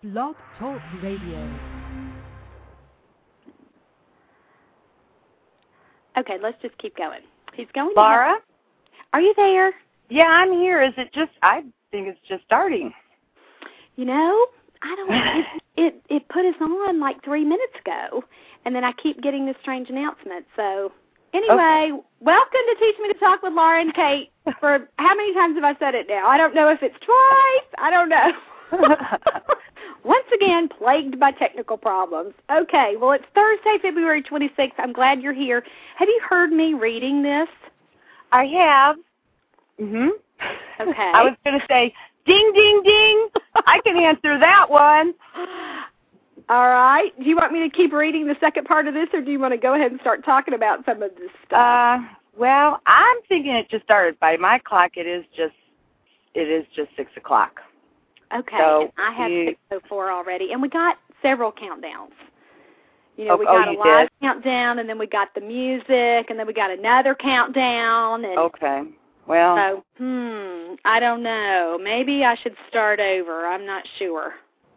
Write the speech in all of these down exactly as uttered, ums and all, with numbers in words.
Blog Talk Radio. Okay, let's just keep going. He's going. Laura? To Are you there? Yeah, I'm here. Is it just, I think it's just starting. You know, I don't it, it, it put us on like three minutes ago, and then I keep getting this strange announcement. So, anyway, okay. Welcome to Teach Me to Talk with Laura and Kate. For how many times have I said it now? I don't know if it's twice. I don't know. Once again, plagued by technical problems. Okay, well, it's Thursday, February twenty-sixth. I'm glad you're here. Have you heard me reading this? I have. Mm-hmm. Okay. I was going to say, ding, ding, ding. I can answer that one. All right. Do you want me to keep reading the second part of this, or do you want to go ahead and start talking about some of this stuff? Uh, well, I'm thinking it just started. By my clock, it is just it is just six o'clock. Okay. So and I have you, six oh four already, and we got several countdowns. You know, oh, we got oh, a live did? countdown, and then we got the music, and then we got another countdown. And okay. Well. So, hmm, I don't know. Maybe I should start over. I'm not sure.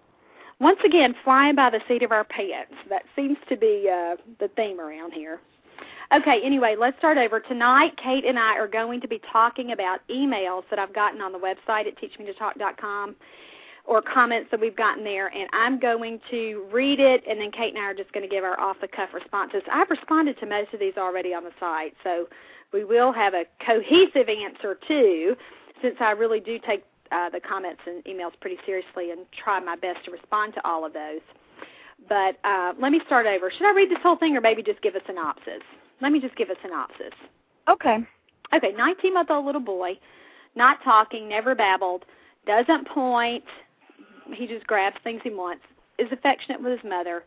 Once again, flying by the seat of our pants. That seems to be uh, the theme around here. Okay, anyway, let's start over. Tonight, Kate and I are going to be talking about emails that I've gotten on the website at teach me to talk dot com or comments that we've gotten there, and I'm going to read it, and then Kate and I are just going to give our off-the-cuff responses. I've responded to most of these already on the site, so we will have a cohesive answer, too, since I really do take uh, the comments and emails pretty seriously and try my best to respond to all of those. But uh, let me start over. Should I read this whole thing or maybe just give a synopsis? Let me just give a synopsis. Okay. Okay, nineteen-month-old little boy, not talking, never babbled, doesn't point, he just grabs things he wants, is affectionate with his mother,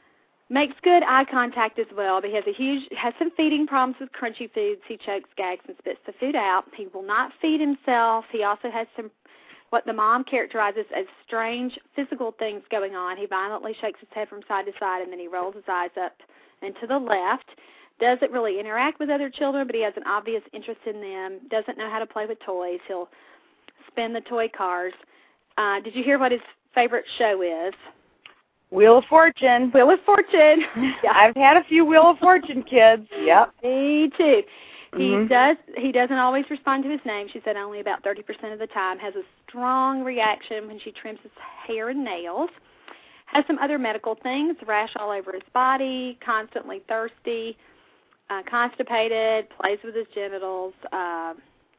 makes good eye contact as well, but he has a huge, has some feeding problems with crunchy foods. He chokes, gags, and spits the food out. He will not feed himself. He also has some, what the mom characterizes as strange physical things going on. He violently shakes his head from side to side, and then he rolls his eyes up and to the left. Doesn't really interact with other children, but he has an obvious interest in them. Doesn't know how to play with toys. He'll spin the toy cars. Uh, did you hear what his favorite show is? Wheel of Fortune. Wheel of Fortune. Yeah. I've had a few Wheel of Fortune kids. Yep. Me too. He mm-hmm. does. He doesn't always respond to his name. She said only about thirty percent of the time. Has a strong reaction when she trims his hair and nails. Has some other medical things, rash all over his body, constantly thirsty, uh, constipated, plays with his genitals. Uh,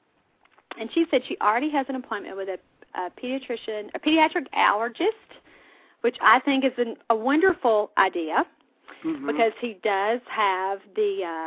and she said she already has an appointment with a, a pediatrician, a pediatric allergist, which I think is an, a wonderful idea mm-hmm. because he does have the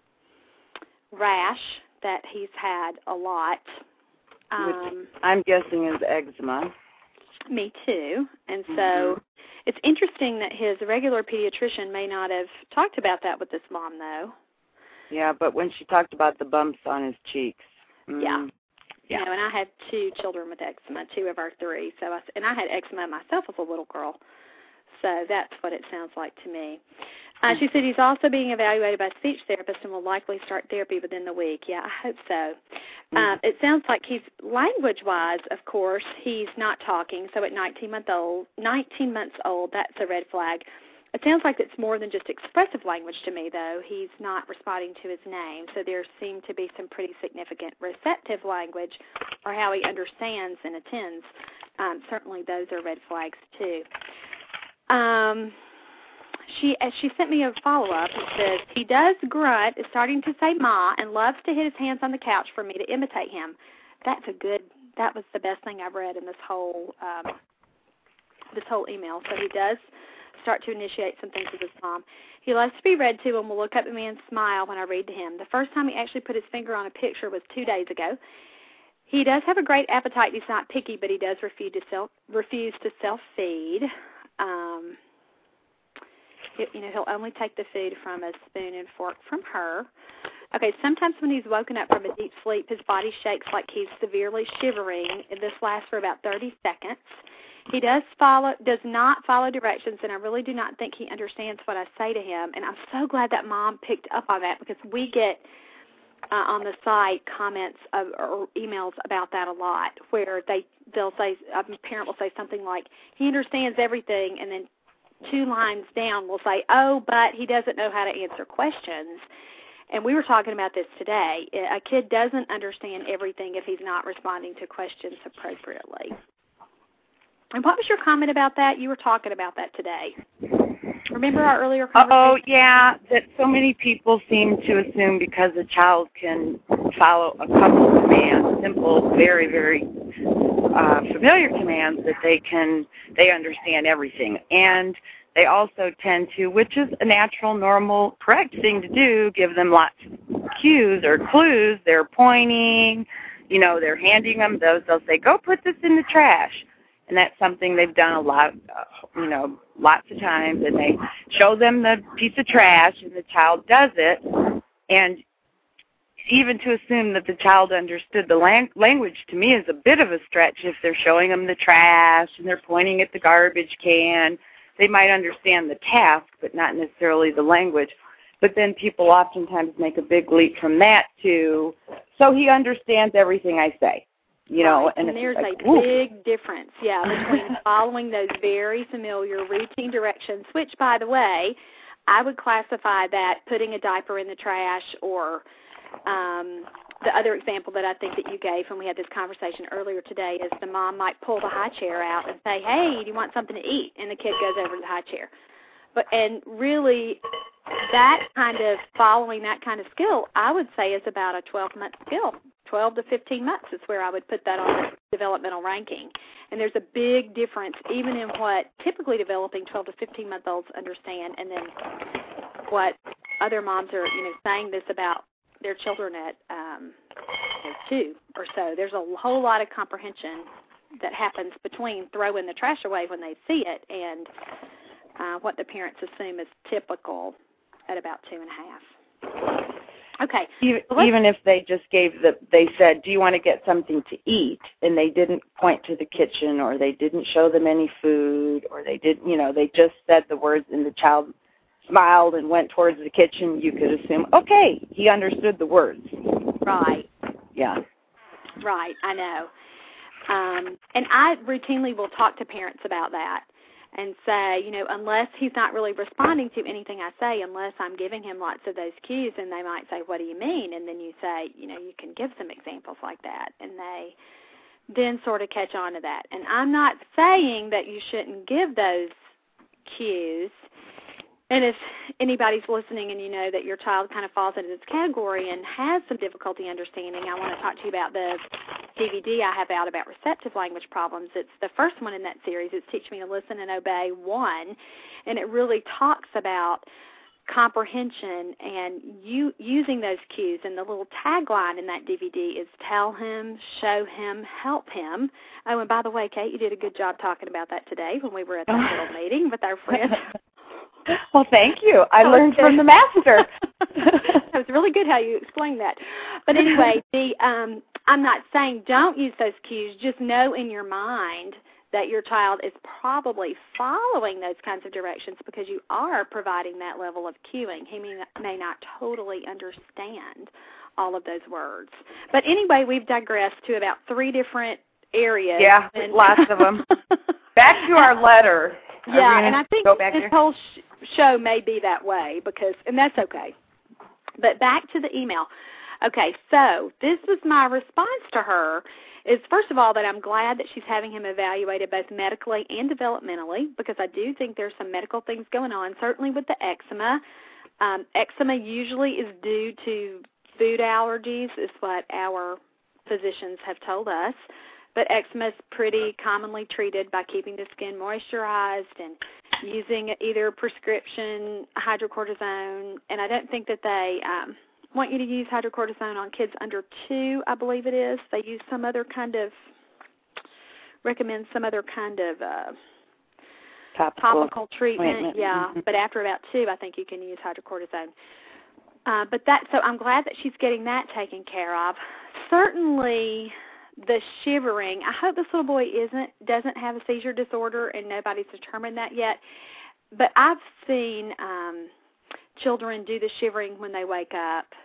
uh, rash that he's had a lot. Um, Which I'm guessing is eczema. Me too. And so mm-hmm. it's interesting that his regular pediatrician may not have talked about that with this mom, though. Yeah, but when she talked about the bumps on his cheeks. Mm, yeah. Yeah. You know, and I have two children with eczema, two of our three. So, I, and I had eczema myself as a little girl. So that's what it sounds like to me. Uh, she said he's also being evaluated by a speech therapist and will likely start therapy within the week. Yeah, I hope so. Mm-hmm. Um, it sounds like he's, language-wise, of course, he's not talking. So at nineteen month old, nineteen months old, that's a red flag. It sounds like it's more than just expressive language to me, though. He's not responding to his name, so there seem to be some pretty significant receptive language or how he understands and attends. Um, certainly those are red flags, too. Um, she uh, she sent me a follow-up. It says, he does grunt, is starting to say ma, and loves to hit his hands on the couch for me to imitate him. That's a good, that was the best thing I've read in this whole, um, this whole email. So he does start to initiate some things with his mom. He loves to be read to and will look up at me and smile when I read to him. The first time he actually put his finger on a picture was two days ago. He does have a great appetite. He's not picky, but he does refuse to self refuse to self-feed. Um, he, you know, he'll only take the food from a spoon and fork from her. Okay, sometimes when he's woken up from a deep sleep, his body shakes like he's severely shivering, and this lasts for about thirty seconds. He does follow, does not follow directions, and I really do not think he understands what I say to him. And I'm so glad that mom picked up on that because we get uh, on the site comments of, or emails about that a lot, where they they'll say, a parent will say something like, he understands everything, and then two lines down will say, oh, but he doesn't know how to answer questions. And we were talking about this today. A kid doesn't understand everything if he's not responding to questions appropriately. And what was your comment about that? You were talking about that today. Remember our earlier conversation? Oh, yeah, that so many people seem to assume because a child can follow a couple of commands, simple, very, very uh, familiar commands, that they can, they understand everything. And they also tend to, which is a natural, normal, correct thing to do, give them lots of cues or clues. They're pointing, you know, they're handing them those. They'll say, go put this in the trash. And that's something they've done a lot, uh, you know, lots of times. And they show them the piece of trash, and the child does it. And even to assume that the child understood the lang- language, to me, is a bit of a stretch. If they're showing them the trash and they're pointing at the garbage can, they might understand the task, but not necessarily the language. But then people oftentimes make a big leap from that to, so he understands everything I say. You know, right. and, and there's like, a ooh. big difference, yeah, between following those very familiar routine directions, which, by the way, I would classify that putting a diaper in the trash, or um, the other example that I think that you gave when we had this conversation earlier today is the mom might pull the high chair out and say, hey, do you want something to eat? And the kid goes over to the high chair. But and really, that kind of following that kind of skill, I would say, is about a twelve-month skill. twelve to fifteen months is where I would put that on the developmental ranking. And there's a big difference even in what typically developing twelve to fifteen-month-olds understand, and then what other moms are, you know, saying this about their children at um, you know, two or so. There's a whole lot of comprehension that happens between throwing the trash away when they see it and uh, what the parents assume is typical at about two and a half. Okay. Even, well, even if they just gave the, they said, do you want to get something to eat? And they didn't point to the kitchen, or they didn't show them any food, or they didn't, you know, they just said the words and the child smiled and went towards the kitchen, you could assume, okay, he understood the words. Right. Yeah. Right, I know. Um, and I routinely will talk to parents about that and say, you know, unless he's not really responding to anything I say, unless I'm giving him lots of those cues, and they might say, what do you mean? And then you say, you know, you can give some examples like that, and they then sort of catch on to that. And I'm not saying that you shouldn't give those cues. And if anybody's listening and you know that your child kind of falls into this category and has some difficulty understanding, I want to talk to you about the D V D I have out about receptive language problems. It's the first one in that series. It's Teach Me to Listen and Obey one, and it really talks about comprehension and you using those cues. And the little tagline in that D V D is tell him, show him, help him. Oh, and by the way, Kate, you did a good job talking about that today when we were at that little meeting with our friends. Well, thank you. I that learned from the master. That was really good how you explained that. But anyway, the um, I'm not saying don't use those cues. Just know in your mind that your child is probably following those kinds of directions because you are providing that level of cueing. He may not, may not totally understand all of those words. But anyway, we've digressed to about three different areas. Yeah, and lots of them. Back to our letter. Yeah, and I think this there? whole sh- show may be that way because, and that's okay. But back to the email. Okay, so this was my response to her is, first of all, that I'm glad that she's having him evaluated both medically and developmentally because I do think there's some medical things going on, certainly with the eczema. Um, eczema usually is due to food allergies is what our physicians have told us. But eczema is pretty commonly treated by keeping the skin moisturized and using either prescription hydrocortisone. And I don't think that they um, want you to use hydrocortisone on kids under two, I believe it is. They use some other kind of, recommend some other kind of uh, topical, topical treatment. Yeah, mm-hmm. But after about two, I think you can use hydrocortisone. Uh, but that, so I'm glad that she's getting that taken care of. Certainly the shivering, I hope this little boy isn't doesn't have a seizure disorder, and nobody's determined that yet. But I've seen um, children do the shivering when they wake up,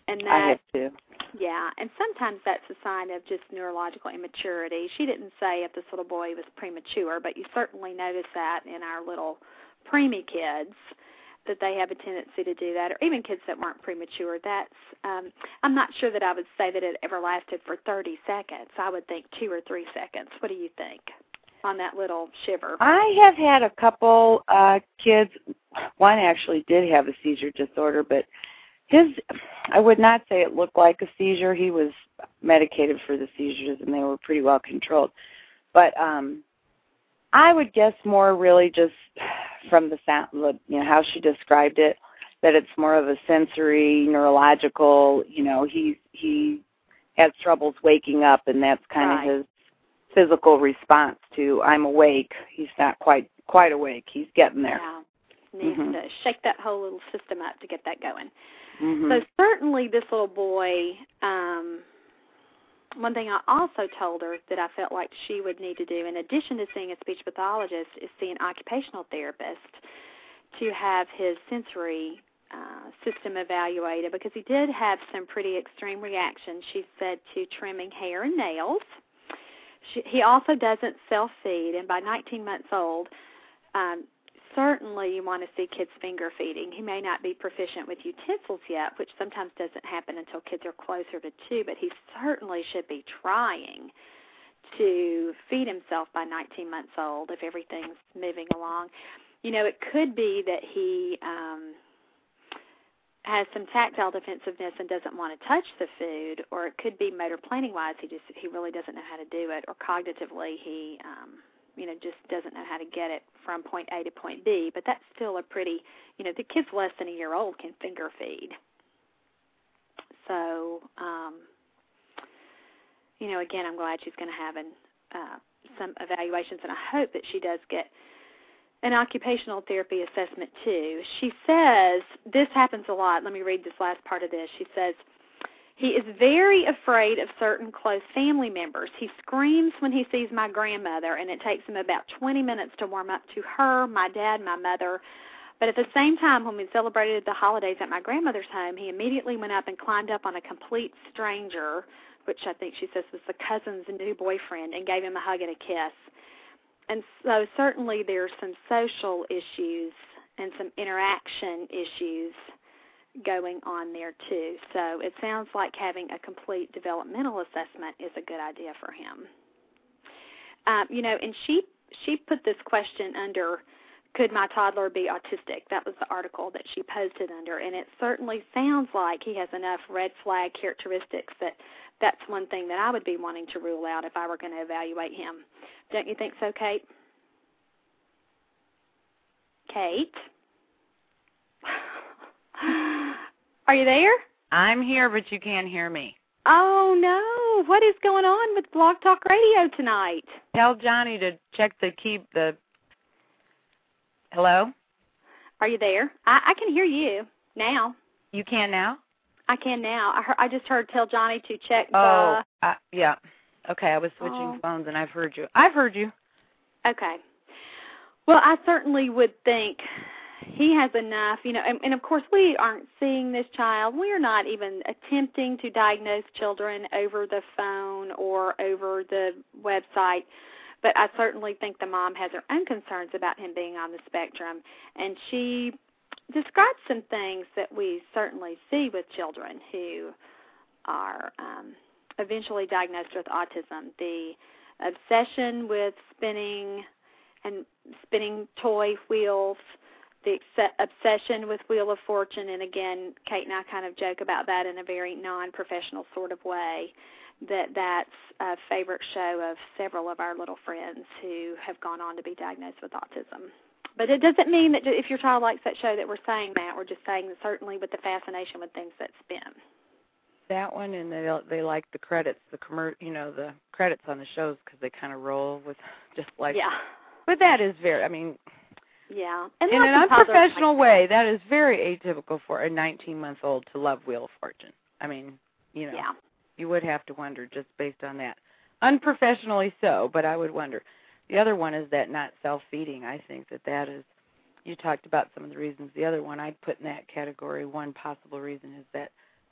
And that, I have too. Yeah, and sometimes that's a sign of just neurological immaturity. She didn't say if this little boy was premature, but you certainly notice that in our little preemie kids, that they have a tendency to do that, or even kids that weren't premature. That's um, I'm not sure that I would say that it ever lasted for thirty seconds. I would think two or three seconds. What do you think on that little shiver? I have had a couple uh, kids. One actually did have a seizure disorder, but his, I would not say it looked like a seizure. He was medicated for the seizures, and they were pretty well controlled. But um, I would guess more really just from the sound, you know, how she described it, that it's more of a sensory, neurological, you know, he, he has troubles waking up, and that's kind Right. of his physical response to I'm awake. He's not quite quite awake. He's getting there. Yeah. Needs mm-hmm. to shake that whole little system up to get that going. Mm-hmm. So certainly this little boy, um, one thing I also told her that I felt like she would need to do, in addition to seeing a speech pathologist, is see an occupational therapist to have his sensory uh, system evaluated, because he did have some pretty extreme reactions, she said, to trimming hair and nails. She, he also doesn't self-feed, and by nineteen months old, um, certainly you want to see kids finger feeding. He may not be proficient with utensils yet, which sometimes doesn't happen until kids are closer to two, but he certainly should be trying to feed himself by nineteen months old if everything's moving along. You know, it could be that he um, has some tactile defensiveness and doesn't want to touch the food, or it could be motor planning-wise, he just he really doesn't know how to do it, or cognitively he um, you know, just doesn't know how to get it from point A to point B. But that's still a pretty, you know, the kids less than a year old can finger feed. So, um, you know, again, I'm glad she's going to have an, uh, some evaluations, and I hope that she does get an occupational therapy assessment too. She says, this happens a lot. Let me read this last part of this. She says, he is very afraid of certain close family members. He screams when he sees my grandmother, and it takes him about twenty minutes to warm up to her, my dad, my mother. But at the same time, when we celebrated the holidays at my grandmother's home, he immediately went up and climbed up on a complete stranger, which I think she says was the cousin's new boyfriend, and gave him a hug and a kiss. And so certainly there's some social issues and some interaction issues going on there too. So it sounds like having a complete developmental assessment is a good idea for him. Um, you know, and she she put this question under, could my toddler be autistic? That was the article that she posted under, and it certainly sounds like he has enough red flag characteristics that that's one thing that I would be wanting to rule out if I were going to evaluate him. Don't you think so, Kate? Kate? Are you there? I'm here, but you can't hear me. Oh, no. What is going on with Blog Talk Radio tonight? Tell Johnny to check the key, the... Hello? Are you there? I, I can hear you now. You can now? I can now. I, heard, I just heard tell Johnny to check the... Oh, uh, yeah. Okay, I was switching oh. phones, and I've heard you. I've heard you. Okay. Well, I certainly would think he has enough, you know, and, and of course we aren't seeing this child. We are not even attempting to diagnose children over the phone or over the website, but I certainly think the mom has her own concerns about him being on the spectrum, and she describes some things that we certainly see with children who are um, eventually diagnosed with autism. The obsession with spinning and spinning toy wheels, the obsession with Wheel of Fortune, and again, Kate and I kind of joke about that in a very non-professional sort of way, that that's a favorite show of several of our little friends who have gone on to be diagnosed with autism. But it doesn't mean that if your child likes that show that we're saying that. We're just saying that certainly with the fascination with things that spin. That one, and they they like the credits, the commer- you know, the credits on the shows because they kind of roll with just like. Yeah. But that is very, I mean. Yeah. And in an unprofessional like way, that is very atypical for a nineteen-month-old to love Wheel of Fortune. I mean, you know, yeah. you would have to wonder just based on that. Unprofessionally so, but I would wonder. The other one is that not self-feeding. I think that that is, you talked about some of the reasons. The other one I'd put in that category, one possible reason is that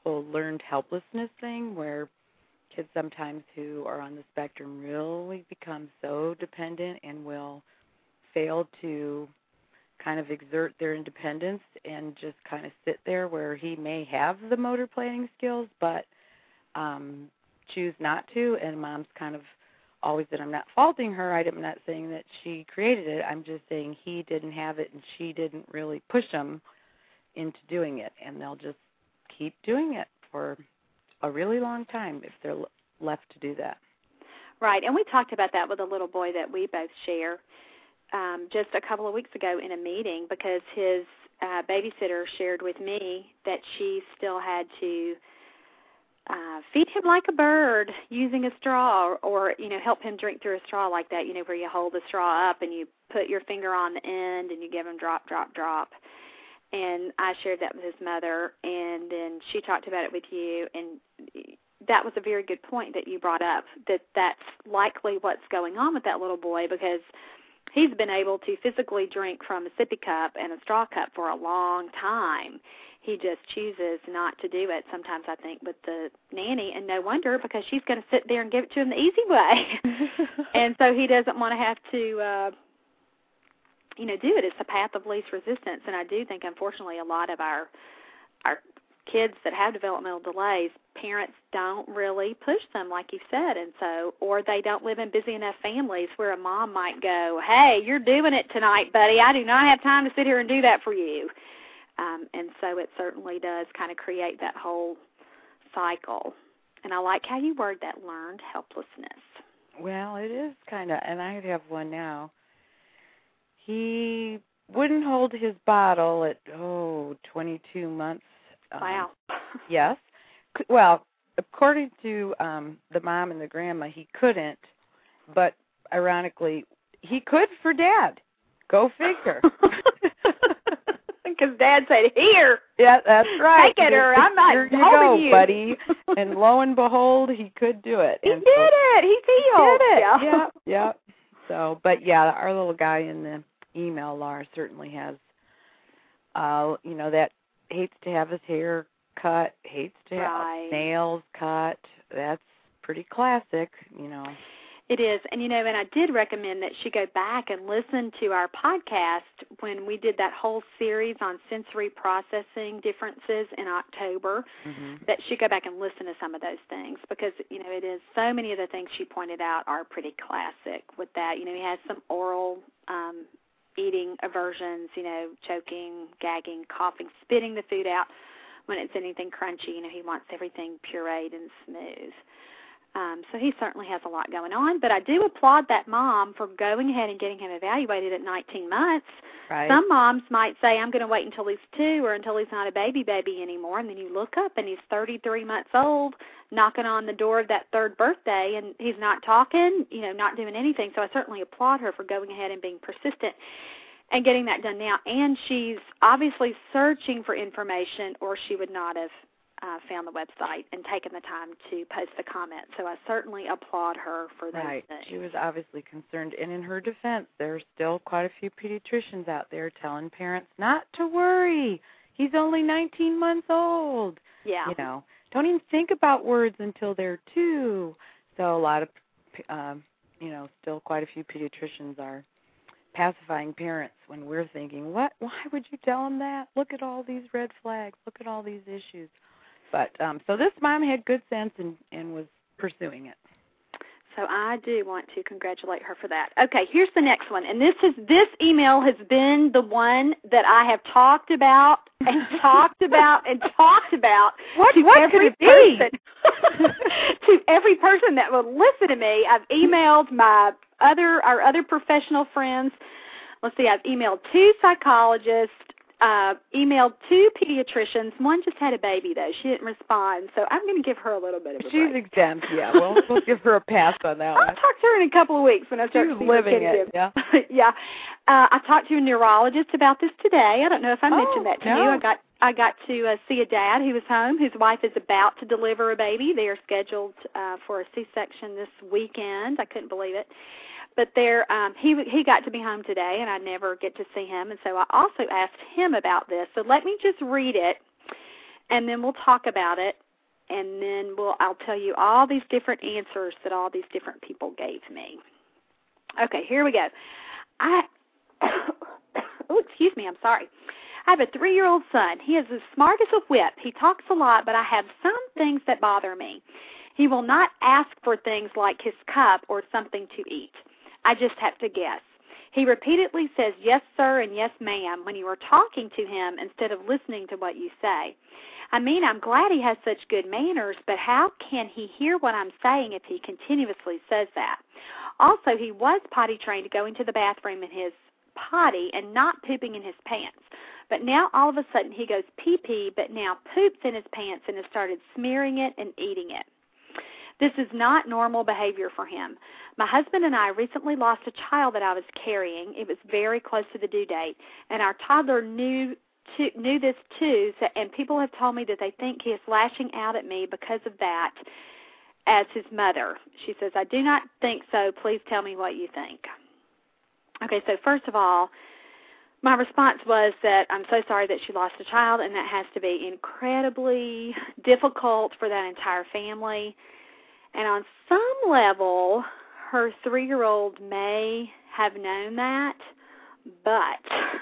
wonderful learned helplessness thing where kids sometimes who are on the spectrum really become so dependent and will fail to kind of exert their independence and just kind of sit there where he may have the motor planning skills but um, choose not to. And mom's kind of always that I'm not faulting her. I'm not saying that she created it. I'm just saying he didn't have it and she didn't really push him into doing it. And they'll just keep doing it for a really long time if they're left to do that. Right, and we talked about that with a little boy that we both share um, just a couple of weeks ago in a meeting because his uh, babysitter shared with me that she still had to uh, feed him like a bird using a straw or, or, you know, help him drink through a straw like that, you know, where you hold the straw up and you put your finger on the end and you give him drop, drop, drop. And I shared that with his mother, and then she talked about it with you, and that was a very good point that you brought up, that that's likely what's going on with that little boy because he's been able to physically drink from a sippy cup and a straw cup for a long time. He just chooses not to do it sometimes, I think, with the nanny, and no wonder because she's going to sit there and give it to him the easy way. And so he doesn't want to have to, uh, you know, do it. It's the path of least resistance, and I do think, unfortunately, a lot of our our kids that have developmental delays, parents don't really push them, like you said, and so, or they don't live in busy enough families where a mom might go, hey, you're doing it tonight, buddy. I do not have time to sit here and do that for you. Um, and so it certainly does kind of create that whole cycle. And I like how you word that, learned helplessness. Well, it is kind of, and I have one now. He wouldn't hold his bottle at, oh, twenty-two months. Wow. Um, yes. Well, according to um, the mom and the grandma, he couldn't, but ironically, he could for Dad. Go figure. Because Dad said, here. Yeah, that's right. Take it, or I'm not Here you holding go, you. buddy. And lo and behold, he could do it. He and did so, it. He's healed. He did it. Yeah. yeah, yeah. So, but yeah, our little guy in the email, Laura, certainly has, uh, you know, that hates to have his hair cut, hates to have Right. nails cut. That's pretty classic, you know. It is. And, you know, and I did recommend that she go back and listen to our podcast when we did that whole series on sensory processing differences in October, mm-hmm. that she go back and listen to some of those things because, you know, it is so many of the things she pointed out are pretty classic with that. You know, he has some oral um, eating aversions, you know, choking, gagging, coughing, spitting the food out when it's anything crunchy. You know, he wants everything pureed and smooth. Um, so he certainly has a lot going on. But I do applaud that mom for going ahead and getting him evaluated at nineteen months. Right. Some moms might say, I'm going to wait until he's two or until he's not a baby baby anymore. And then you look up and he's thirty-three months old, knocking on the door of that third birthday, and he's not talking, you know, not doing anything. So I certainly applaud her for going ahead and being persistent and getting that done now. And she's obviously searching for information, or she would not have Uh, found the website and taken the time to post the comment. So I certainly applaud her for those right. things. She was obviously concerned. And in her defense, there's still quite a few pediatricians out there telling parents not to worry. He's only nineteen months old. Yeah. You know, don't even think about words until they're two. So a lot of, um, you know, still quite a few pediatricians are pacifying parents when we're thinking, what? Why would you tell them that? Look at all these red flags. Look at all these issues. But um, so this mom had good sense and, and was pursuing it. So I do want to congratulate her for that. Okay, here's the next one. And this is this email has been the one that I have talked about and talked about and talked about what, to what every could it be? person to every person that will listen to me. I've emailed my other our other professional friends. Let's see, I've emailed two psychologists. Uh, emailed two pediatricians. One just had a baby, though. She didn't respond, so I'm going to give her a little bit of a She's break. exempt, yeah. We'll, we'll give her a pass on that I'll one. talk to her in a couple of weeks when I start She's to see living her it, yeah. yeah. Uh, I talked to a neurologist about this today. I don't know if I oh, mentioned that to no. you. I got I got to uh, see a dad who was home. His wife is about to deliver a baby. They are scheduled uh, for a C-section this weekend. I couldn't believe it. But there, um, he he got to be home today, and I never get to see him. And so I also asked him about this. So let me just read it, and then we'll talk about it, and then we'll I'll tell you all these different answers that all these different people gave me. Okay, here we go. I oh, excuse me, I'm sorry. I have a three-year-old son. He is as smart as a whip. He talks a lot, but I have some things that bother me. He will not ask for things like his cup or something to eat. I just have to guess. He repeatedly says yes, sir, and yes, ma'am when you are talking to him instead of listening to what you say. I mean, I'm glad he has such good manners, but how can he hear what I'm saying if he continuously says that? Also, he was potty trained to go into the bathroom in his potty and not pooping in his pants. But now all of a sudden he goes pee-pee, but now poops in his pants and has started smearing it and eating it. This is not normal behavior for him. My husband and I recently lost a child that I was carrying. It was very close to the due date, and our toddler knew to, knew this too, so, and people have told me that they think he is lashing out at me because of that as his mother. She says, I do not think so. Please tell me what you think. Okay, so first of all, my response was that I'm so sorry that she lost a child, and that has to be incredibly difficult for that entire family. And on some level, her three-year-old may have known that, but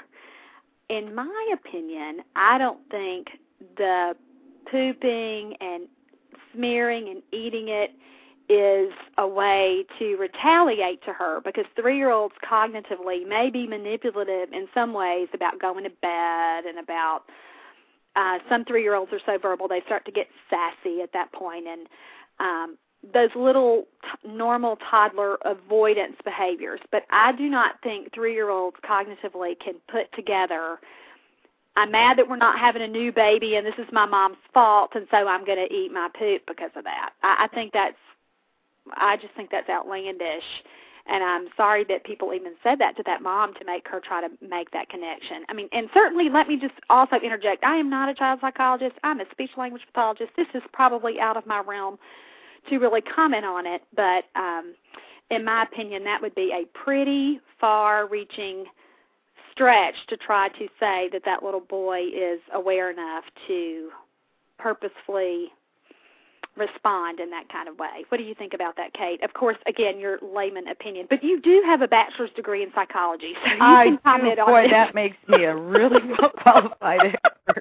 in my opinion, I don't think the pooping and smearing and eating it is a way to retaliate to her, because three-year-olds cognitively may be manipulative in some ways about going to bed and about uh, some three-year-olds are so verbal they start to get sassy at that point, and um, those little t- normal toddler avoidance behaviors. But I do not think three-year-olds cognitively can put together, I'm mad that we're not having a new baby and this is my mom's fault, and so I'm going to eat my poop because of that. I, I think that's, I just think that's outlandish, and I'm sorry that people even said that to that mom to make her try to make that connection. I mean, and certainly let me just also interject, I am not a child psychologist. I'm a speech-language pathologist. This is probably out of my realm to really comment on it, but um, in my opinion, that would be a pretty far-reaching stretch to try to say that that little boy is aware enough to purposefully respond in that kind of way. What do you think about that, Kate? Of course, again, your layman opinion, but you do have a bachelor's degree in psychology, so you I can comment do. on Boy, it. that makes me a really well-qualified expert.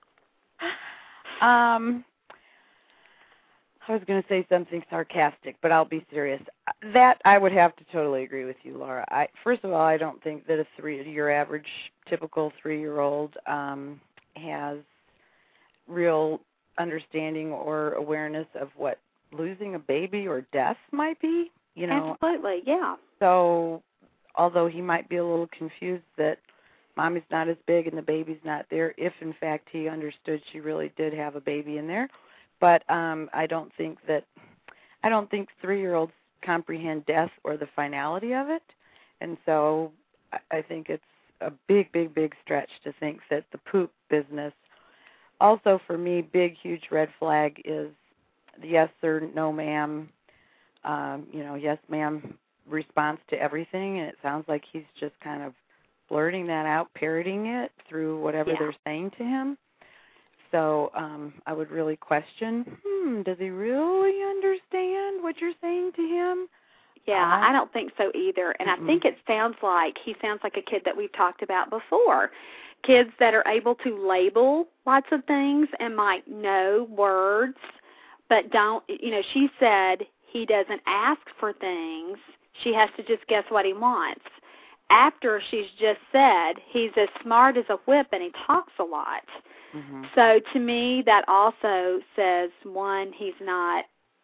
Um, I was going to say something sarcastic, but I'll be serious. That I would have to totally agree with you, Laura. I, first of all, I don't think that a three, your average, typical three-year-old um, has real understanding or awareness of what losing a baby or death might be. You know, absolutely, yeah. So, although he might be a little confused that mommy's not as big and the baby's not there, if in fact he understood she really did have a baby in there. But um, I don't think that, I don't think three-year-olds comprehend death or the finality of it. And so I think it's a big, big, big stretch to think that the poop business, also for me, big, huge red flag is the yes sir, no ma'am, um, you know, yes ma'am response to everything. And it sounds like he's just kind of blurting that out, parroting it through whatever yeah. they're saying to him. So um, I would really question, hmm, does he really understand what you're saying to him? Yeah, uh, I don't think so either. And mm-mm. I think it sounds like he sounds like a kid that we've talked about before. Kids that are able to label lots of things and might know words, but don't, you know, she said he doesn't ask for things. She has to just guess what he wants. After she's just said he's as smart as a whip and he talks a lot. Mm-hmm. So to me, that also says, one, he's not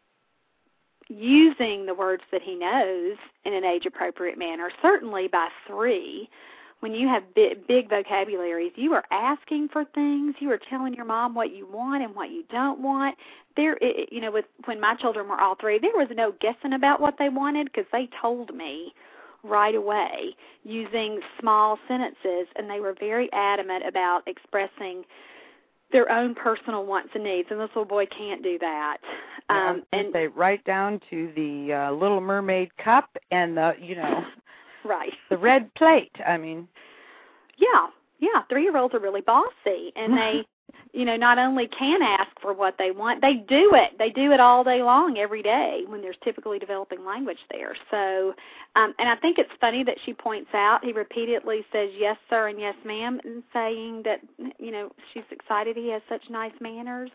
using the words that he knows in an age-appropriate manner. Certainly by three, when you have big, big vocabularies, you are asking for things. You are telling your mom what you want and what you don't want. There, it, you know, with when my children were all three, there was no guessing about what they wanted because they told me right away using small sentences, and they were very adamant about expressing their own personal wants and needs, and this little boy can't do that. Yeah, Um, and and say right down to the uh, Little Mermaid cup and the, you know, right, the red plate. I mean, yeah, yeah. Three-year-olds are really bossy, and they you know, not only can ask for what they want, they do it. They do it all day long, every day, when there's typically developing language there. So, um, and I think it's funny that she points out he repeatedly says yes, sir, and yes, ma'am, and saying that, you know, she's excited he has such nice manners.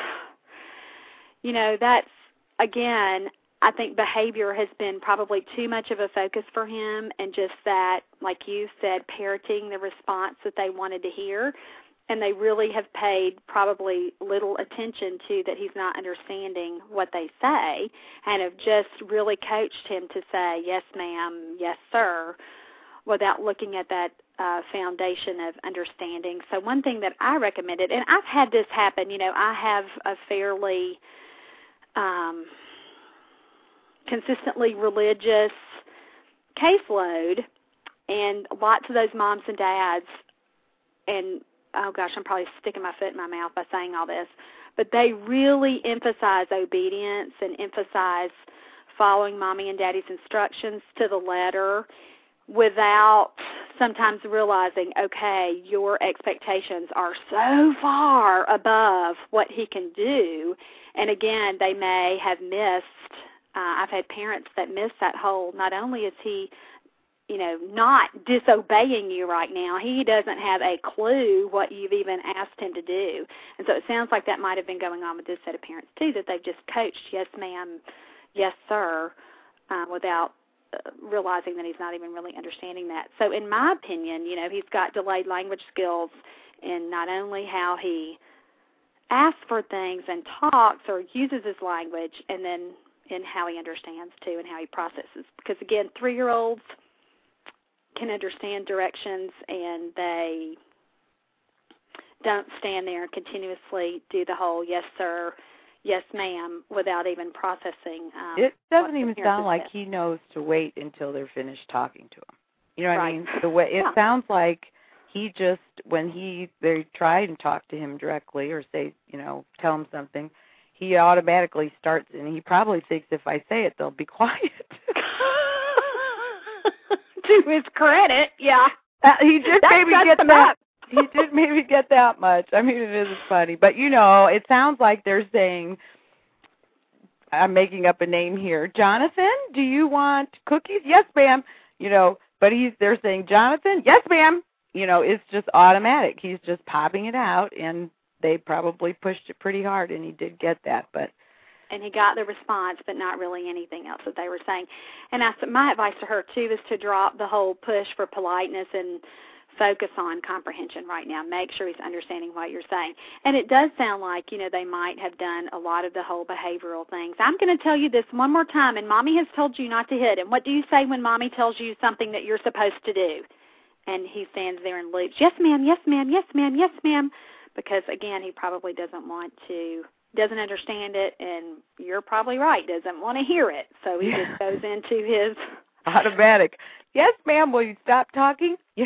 You know, that's, again, I think behavior has been probably too much of a focus for him, and just that, like you said, parroting the response that they wanted to hear. And they really have paid probably little attention to that he's not understanding what they say, and have just really coached him to say, yes, ma'am, yes, sir, without looking at that uh, foundation of understanding. So one thing that I recommended, and I've had this happen, you know, I have a fairly um, consistently religious caseload, and lots of those moms and dads, and oh gosh, I'm probably sticking my foot in my mouth by saying all this, but they really emphasize obedience and emphasize following mommy and daddy's instructions to the letter without sometimes realizing, okay, your expectations are so far above what he can do. And again, they may have missed, uh, I've had parents that miss that whole, not only is he you know, not disobeying you right now, he doesn't have a clue what you've even asked him to do. And so it sounds like that might have been going on with this set of parents, too, that they've just coached, yes, ma'am, yes, sir, uh, without uh, realizing that he's not even really understanding that. So in my opinion, you know, he's got delayed language skills in not only how he asks for things and talks or uses his language, and then in how he understands, too, and how he processes. Because, again, three-year-olds can understand directions, and they don't stand there and continuously do the whole yes, sir, yes, ma'am, without even processing. Um, it doesn't even sound like he knows to wait until they're finished talking to him. You know what right. I mean? The way it yeah. sounds like he just, when he they try and talk to him directly or say, you know, tell him something, he automatically starts, and he probably thinks if I say it, they'll be quiet. To his credit, yeah. Uh, he did that maybe get that. Up. He did maybe get that much. I mean, it is funny. But, you know, it sounds like they're saying, I'm making up a name here, Jonathan, do you want cookies? Yes, ma'am. You know, but he's they're saying, Jonathan, yes, ma'am. You know, it's just automatic. He's just popping it out, and they probably pushed it pretty hard, and he did get that. But and he got the response, but not really anything else that they were saying. And I said, my advice to her, too, is to drop the whole push for politeness and focus on comprehension right now. Make sure he's understanding what you're saying. And it does sound like, you know, they might have done a lot of the whole behavioral things. I'm going to tell you this one more time, and Mommy has told you not to hit him. What do you say when Mommy tells you something that you're supposed to do? And he stands there and loops, yes, ma'am, yes, ma'am, yes, ma'am, yes, ma'am, because, again, he probably doesn't want to doesn't understand it, and you're probably right, doesn't want to hear it. So he yeah. just goes into his automatic. Yes, ma'am, will you stop talking? yeah,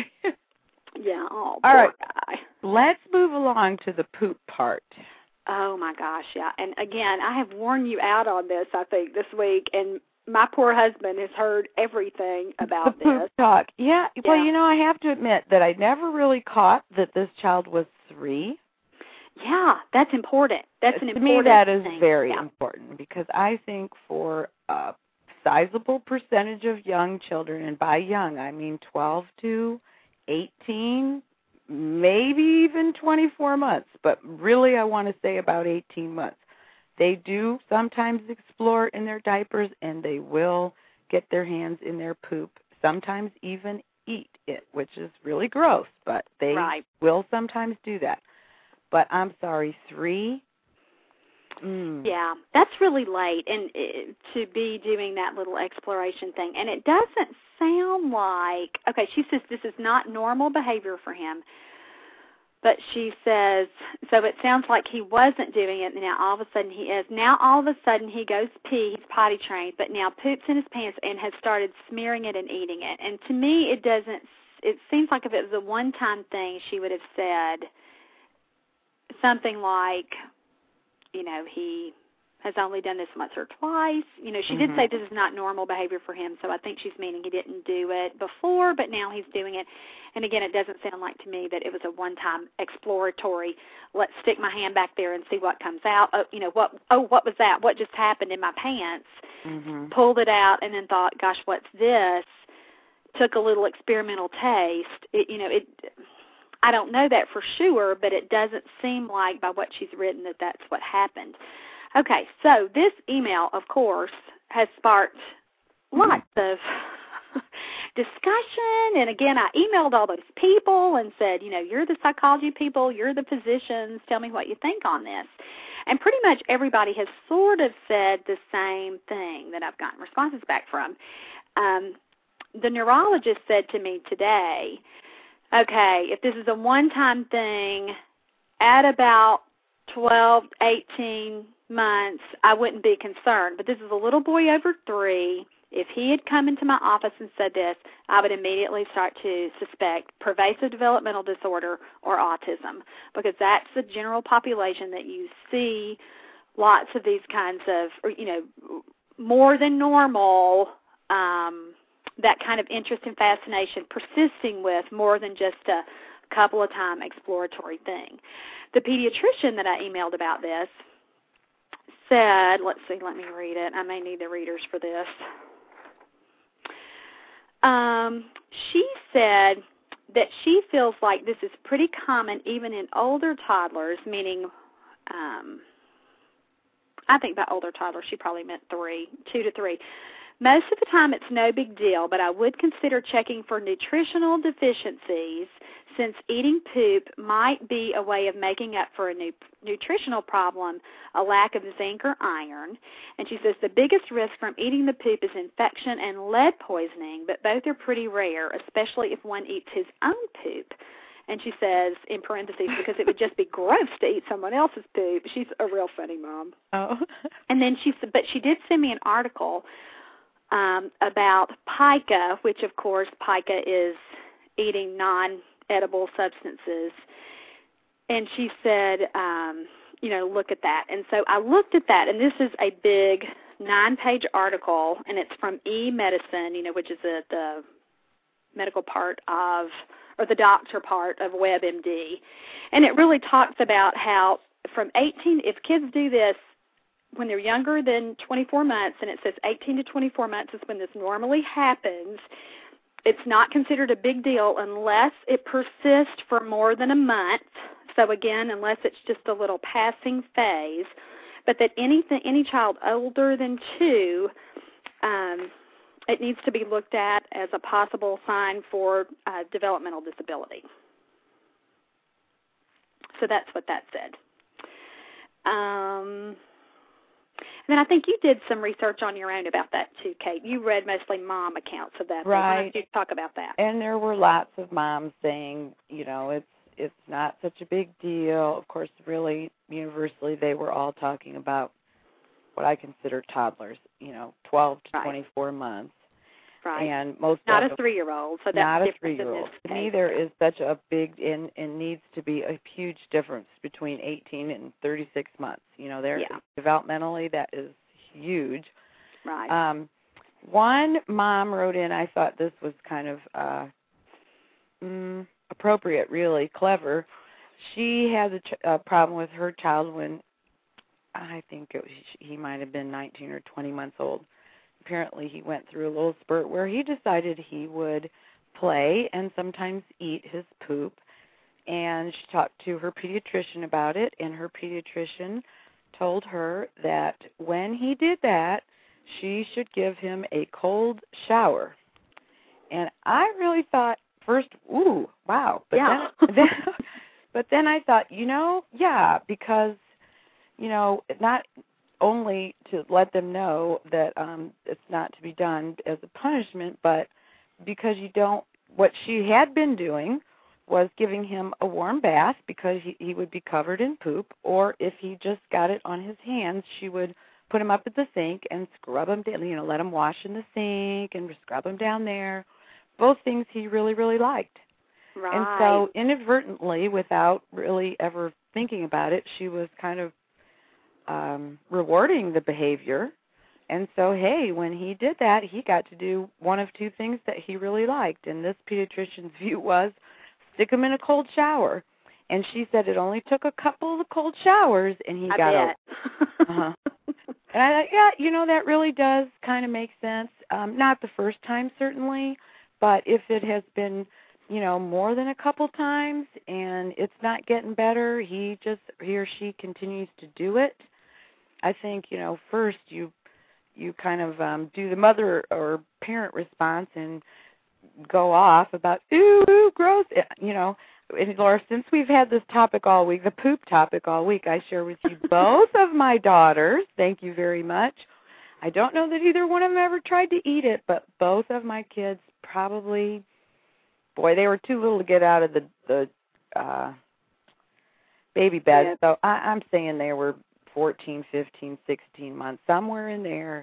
oh, All poor right. guy. Let's move along to the poop part. Oh, my gosh, yeah. And, again, I have worn you out on this, I think, this week, and my poor husband has heard everything about the poop this. talk. Yeah, yeah, well, you know, I have to admit that I never really caught that this child was three. Yeah, that's important. That's an to important me, that is thing. very yeah. important, because I think for a sizable percentage of young children, and by young I mean twelve to eighteen, maybe even twenty-four months, but really I want to say about eighteen months, they do sometimes explore in their diapers, and they will get their hands in their poop, sometimes even eat it, which is really gross, but they right. will sometimes do that. But I'm sorry, three? Mm. Yeah, that's really late, and uh, to be doing that little exploration thing. And it doesn't sound like, okay, she says this is not normal behavior for him, but she says, so it sounds like he wasn't doing it, and now all of a sudden he is. Now all of a sudden he goes pee, he's potty trained, but now poops in his pants and has started smearing it and eating it. And to me, it doesn't, it seems like if it was a one-time thing, she would have said something like, you know, he has only done this once or twice. You know, she mm-hmm. did say this is not normal behavior for him, so I think she's meaning he didn't do it before, but now he's doing it. And, again, it doesn't sound like to me that it was a one-time exploratory, let's stick my hand back there and see what comes out. Oh, you know, what? Oh, what was that? What just happened in my pants? Mm-hmm. Pulled it out and then thought, gosh, what's this? Took a little experimental taste. It, you know, it. I don't know that for sure, but it doesn't seem like by what she's written that that's what happened. Okay, so this email, of course, has sparked lots of discussion. And, again, I emailed all those people and said, you know, you're the psychology people, you're the physicians, tell me what you think on this. And pretty much everybody has sort of said the same thing that I've gotten responses back from. Um, the neurologist said to me today, okay, if this is a one-time thing, at about twelve, eighteen months, I wouldn't be concerned. But this is a little boy over three. If he had come into my office and said this, I would immediately start to suspect pervasive developmental disorder or autism, because that's the general population that you see lots of these kinds of, or, you know, more than normal, um, that kind of interest and fascination persisting with more than just a couple of time exploratory thing. The pediatrician that I emailed about this said, let's see, let me read it. I may need the readers for this. Um, she said that she feels like this is pretty common even in older toddlers, meaning, um, I think by older toddlers she probably meant three, two to three. Most of the time it's no big deal, but I would consider checking for nutritional deficiencies, since eating poop might be a way of making up for a nu- nutritional problem, a lack of zinc or iron. And she says the biggest risk from eating the poop is infection and lead poisoning, but both are pretty rare, especially if one eats his own poop. And she says, in parentheses, because it would just be gross to eat someone else's poop. She's a real funny mom. Oh. And then she said, but she did send me an article um, about pica, which, of course, pica is eating non-edible substances. And she said, um, you know, look at that. And so I looked at that, and this is a big nine-page article, and it's from eMedicine, you know, which is a, the medical part of, or the doctor part of WebMD. And it really talks about how from eighteen, if kids do this when they're younger than twenty-four months, and it says eighteen to twenty-four months is when this normally happens, it's not considered a big deal unless it persists for more than a month. So again, unless it's just a little passing phase, but that anything, any child older than two, um, it needs to be looked at as a possible sign for uh, developmental disability. So that's what that said. Um, and then I think you did some research on your own about that too, Kate. You read mostly mom accounts of that. Right. Why don't you talk about that? And there were lots of moms saying, you know, it's it's not such a big deal. Of course, really, universally, they were all talking about what I consider toddlers, you know, twelve to right. twenty-four months. Right. And most not of a three-year-old. So that's not a different three-year-old. In To me, there is such a big and, and needs to be a huge difference between eighteen and thirty-six months. You know, there yeah. developmentally that is huge. Right. Um, one mom wrote in. I thought this was kind of uh, mm, appropriate, really clever. She has a, ch- a problem with her child when I think it was, he might have been nineteen or twenty months old. Apparently he went through a little spurt where he decided he would play and sometimes eat his poop. And she talked to her pediatrician about it, and her pediatrician told her that when he did that, she should give him a cold shower. And I really thought first, ooh, wow. But yeah. then, then but then I thought, you know, yeah, because, you know, not only to let them know that um, it's not to be done as a punishment, but because you don't, what she had been doing was giving him a warm bath because he, he would be covered in poop, or if he just got it on his hands, she would put him up at the sink and scrub him down, you know, let him wash in the sink and scrub him down there. Both things he really, really liked. Right. And so inadvertently, without really ever thinking about it, she was kind of um, rewarding the behavior. And so, hey, when he did that, he got to do one of two things that he really liked. And this pediatrician's view was stick him in a cold shower. And she said it only took a couple of cold showers, and he I got bet. a... Uh-huh. And I thought, yeah, you know, that really does kind of make sense. Um, not the first time, certainly, but if it has been, you know, more than a couple times and it's not getting better, he just, he or she continues to do it. I think, you know, first you you kind of um, do the mother or parent response and go off about, ooh, ooh, gross, you know. And Laura, since we've had this topic all week, the poop topic all week, I share with you both of my daughters. Thank you very much. I don't know that either one of them ever tried to eat it, but both of my kids probably, boy, they were too little to get out of the, the uh, baby bed. Yeah. So I, I'm saying they were fourteen, fifteen, sixteen months, somewhere in there.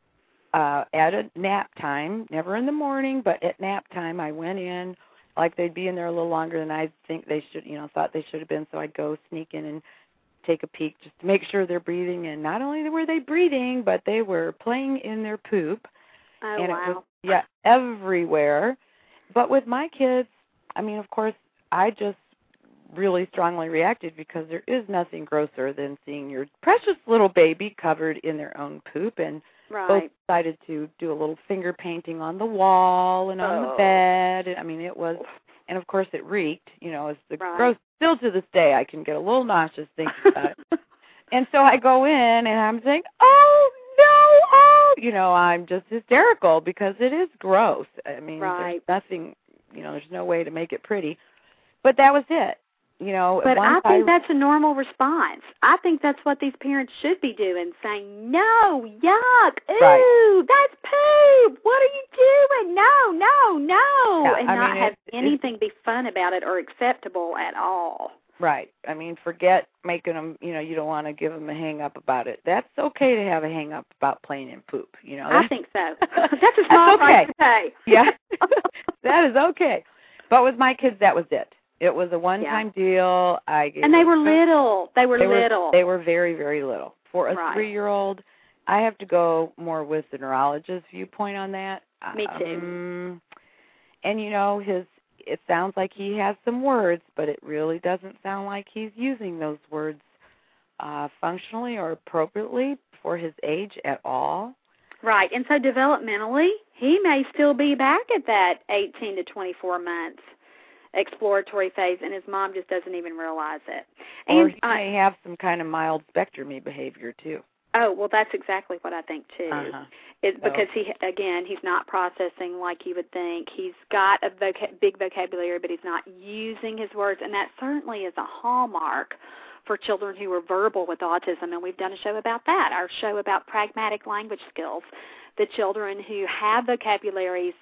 Uh, at a nap time, never in the morning, but at nap time, I went in, like they'd be in there a little longer than I think they should, you know, thought they should have been. So I'd go sneak in and take a peek just to make sure they're breathing. And not only were they breathing, but they were playing in their poop. Oh, and wow. It was, yeah, everywhere. But with my kids, I mean, of course, I just really strongly reacted because there is nothing grosser than seeing your precious little baby covered in their own poop. And right. both decided to do a little finger painting on the wall and on oh. the bed. I mean, it was, and of course it reeked, you know, it's the right. gross. Still to this day, I can get a little nauseous thinking about it. And so I go in and I'm saying, oh, no, oh, you know, I'm just hysterical because it is gross. I mean, right. there's nothing, you know, there's no way to make it pretty. But that was it. You know, but I think I, that's a normal response. I think that's what these parents should be doing, saying, no, yuck, ooh, right. that's poop, what are you doing? No, no, no, yeah, and I not mean, have it's, anything it's, be fun about it or acceptable at all. Right. I mean, forget making them, you know, you don't want to give them a hang-up about it. That's okay to have a hang-up about playing in poop, you know. I think so. That's a small That's okay. price to pay. Yeah, that is okay. But with my kids, that was it. It was a one-time yeah. deal. I gave and they were little. They were they little. Were, they were very, very little. For a right. three-year-old, I have to go more with the neurologist's viewpoint on that. Me too. Um, and, you know, his it sounds like he has some words, but it really doesn't sound like he's using those words uh, functionally or appropriately for his age at all. Right. And so developmentally, he may still be back at that eighteen to twenty-four months exploratory phase, and his mom just doesn't even realize it. And, or he uh, may have some kind of mild spectrumy behavior, too. Oh, well, that's exactly what I think, too. Uh-huh. It's so. because, he again, he's not processing like you would think. He's got a voca- big vocabulary, but he's not using his words, and that certainly is a hallmark for children who are verbal with autism, and we've done a show about that, our show about pragmatic language skills, the children who have vocabularies,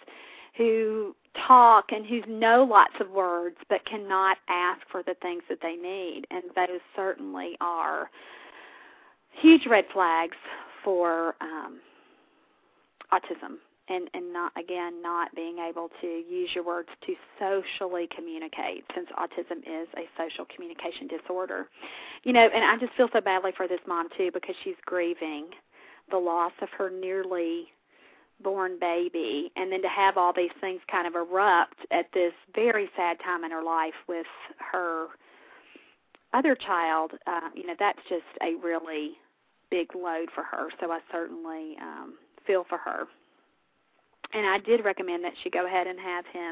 who talk and who know lots of words but cannot ask for the things that they need, and those certainly are huge red flags for um, autism, and, and not again not being able to use your words to socially communicate, since autism is a social communication disorder. You know, and I just feel so badly for this mom too, because she's grieving the loss of her nearly born baby, and then to have all these things kind of erupt at this very sad time in her life with her other child, uh, you know, that's just a really big load for her. So I certainly um, feel for her. And I did recommend that she go ahead and have him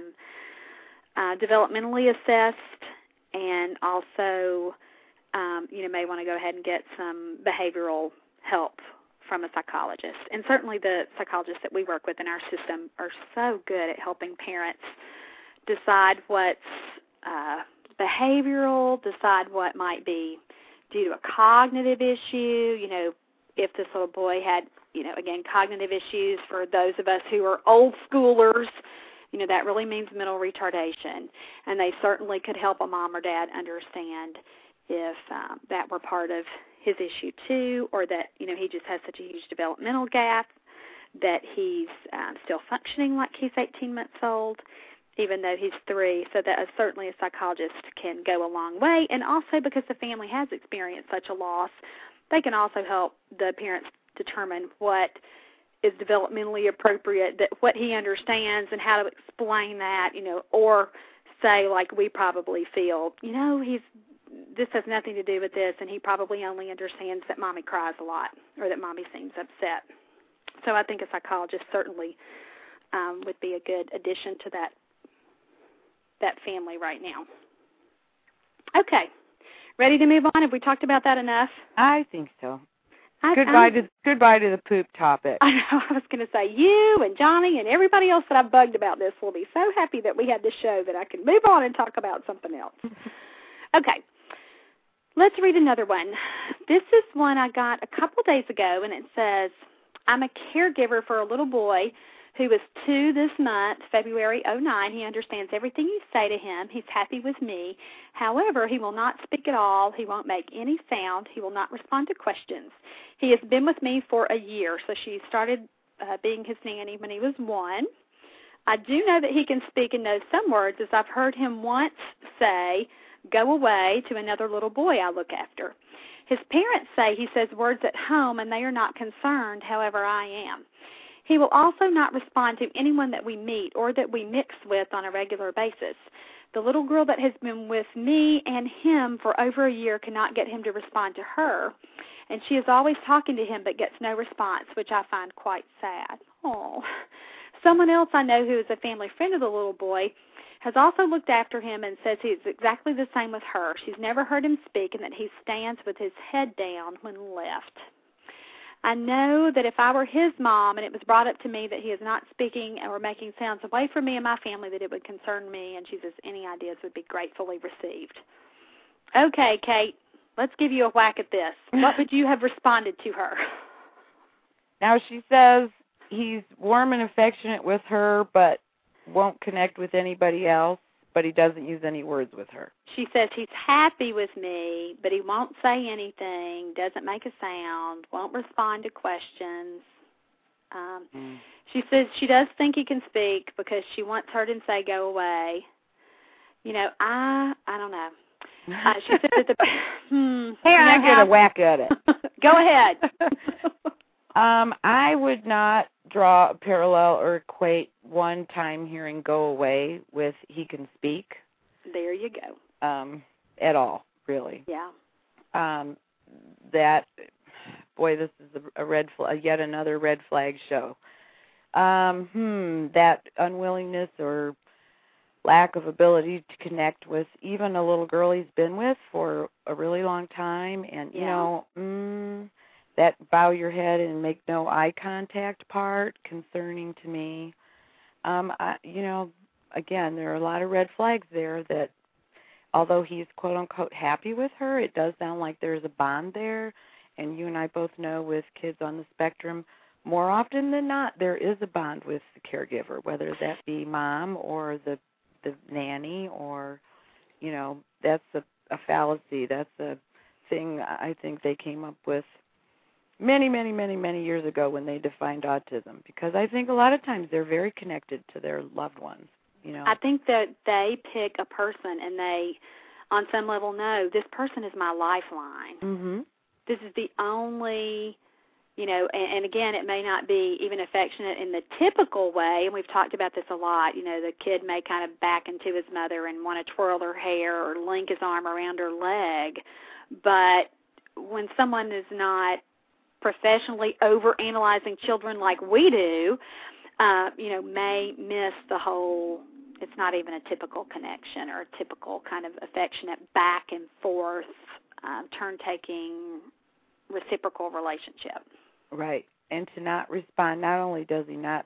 uh, developmentally assessed, and also, um, you know, may want to go ahead and get some behavioral help from a psychologist. And certainly the psychologists that we work with in our system are so good at helping parents decide what's uh, behavioral, decide what might be due to a cognitive issue. You know, if this little boy had, you know, again, cognitive issues, for those of us who are old schoolers, you know, that really means mental retardation. And they certainly could help a mom or dad understand if um, that were part of his issue too, or that, you know, he just has such a huge developmental gap that he's um, still functioning like he's eighteen months old, even though he's three. So that uh, certainly a psychologist can go a long way. And also because the family has experienced such a loss, they can also help the parents determine what is developmentally appropriate, that what he understands and how to explain that, you know, or say like we probably feel, you know, he's this has nothing to do with this, and he probably only understands that Mommy cries a lot or that Mommy seems upset. So I think a psychologist certainly um, would be a good addition to that that family right now. Okay. Ready to move on? Have we talked about that enough? I think so. I, goodbye I'm, to goodbye to the poop topic. I know. I was going to say you and Johnny and everybody else that I've bugged about this will be so happy that we had this show that I can move on and talk about something else. Okay. Let's read another one. This is one I got a couple days ago, and it says, I'm a caregiver for a little boy who is two this month, February oh nine. He understands everything you say to him. He's happy with me. However, he will not speak at all. He won't make any sound. He will not respond to questions. He has been with me for a year, so she started uh, being his nanny when he was one. I do know that he can speak and knows some words, as I've heard him once say, go away, to another little boy I look after. His parents say he says words at home, and they are not concerned. However, I am. He will also not respond to anyone that we meet or that we mix with on a regular basis. The little girl that has been with me and him for over a year cannot get him to respond to her, and she is always talking to him but gets no response, which I find quite sad. Oh. Someone else I know who is a family friend of the little boy has also looked after him and says he is exactly the same with her. She's never heard him speak and that he stands with his head down when left. I know that if I were his mom and it was brought up to me that he is not speaking or making sounds away from me and my family, that it would concern me, and she says any ideas would be gratefully received. Okay, Kate, let's give you a whack at this. What would you have responded to her? Now she says he's warm and affectionate with her, but won't connect with anybody else, but he doesn't use any words with her. She says he's happy with me, but he won't say anything, doesn't make a sound, won't respond to questions. Um, mm. She says she does think he can speak because she once heard him say, go away. You know, I I don't know. Uh, she said that the... hmm, hey, I get a whack at it. Go ahead. um, I would not draw a parallel or equate one time hearing go away with he can speak. There you go. Um, at all, really. Yeah. Um, that, boy, this is a, a red flag, yet another red flag show. Um, hmm, that unwillingness or lack of ability to connect with even a little girl he's been with for a really long time, and, you yeah. know, mm, that bow your head and make no eye contact part, concerning to me. Um, I, you know, again, there are a lot of red flags there that, although he's quote-unquote happy with her, it does sound like there's a bond there, and you and I both know with kids on the spectrum, more often than not, there is a bond with the caregiver, whether that be mom or the the nanny, or, you know, that's a, a fallacy. That's a thing I think they came up with many, many, many, many years ago when they defined autism, because I think a lot of times they're very connected to their loved ones, you know. I think that they pick a person and they, on some level, know this person is my lifeline. Mm-hmm. This is the only... You know, and, and again, it may not be even affectionate in the typical way, and we've talked about this a lot. You know, the kid may kind of back into his mother and want to twirl her hair or link his arm around her leg. But when someone is not professionally overanalyzing children like we do, uh, you know, may miss the whole, it's not even a typical connection or a typical kind of affectionate back and forth, uh, turn-taking, reciprocal relationship. Right. And to not respond, not only does he not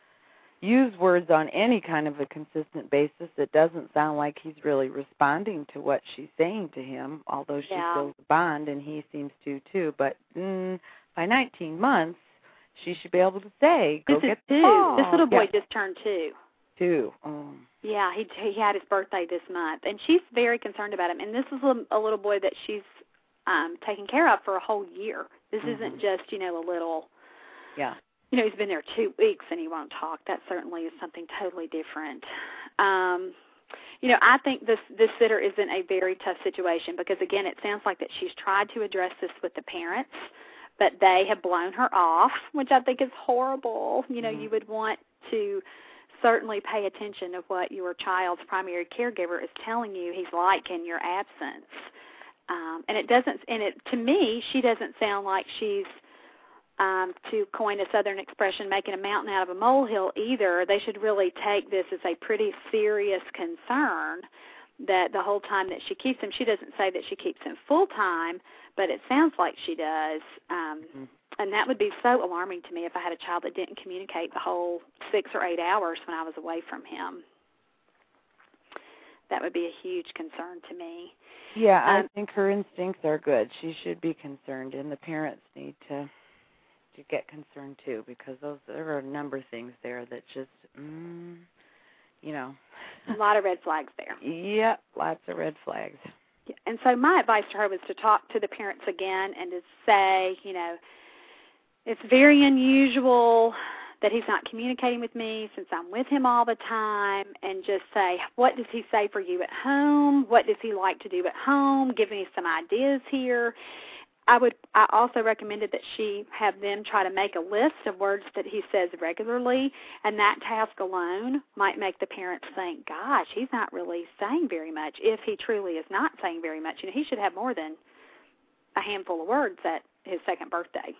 use words on any kind of a consistent basis, it doesn't sound like he's really responding to what she's saying to him, although she yeah. feels a bond, and he seems to too. But mm, by nineteen months, she should be able to say, go this get is the two. ball. This little boy yeah. just turned two. Two. Um, yeah, he he had his birthday this month, and she's very concerned about him. And this is a, a little boy that she's um, taken care of for a whole year. This mm-hmm. isn't just, you know, a little, yeah. you know, he's been there two weeks and he won't talk. That certainly is something totally different. Um, You know, I think this this sitter is in a very tough situation because, again, it sounds like that she's tried to address this with the parents, but they have blown her off, which I think is horrible. You know, mm-hmm. you would want to certainly pay attention to what your child's primary caregiver is telling you he's like in your absence. Um, and it doesn't, and it to me, she doesn't sound like she's, um, to coin a Southern expression, making a mountain out of a molehill either. They should really take this as a pretty serious concern that the whole time that she keeps him, she doesn't say that she keeps him full time, but it sounds like she does. Um, mm-hmm. And that would be so alarming to me if I had a child that didn't communicate the whole six or eight hours when I was away from him. That would be a huge concern to me. Yeah, I um, think her instincts are good. She should be concerned, and the parents need to to get concerned too, because those there are a number of things there that just, mm, you know. A lot of red flags there. Yep, lots of red flags. And so my advice to her was to talk to the parents again and to say, you know, it's very unusual that he's not communicating with me since I'm with him all the time, and just say, what does he say for you at home? What does he like to do at home? Give me some ideas here. I would. I also recommended that she have them try to make a list of words that he says regularly, and that task alone might make the parents think, gosh, he's not really saying very much. If he truly is not saying very much, you know, he should have more than a handful of words at his second birthday.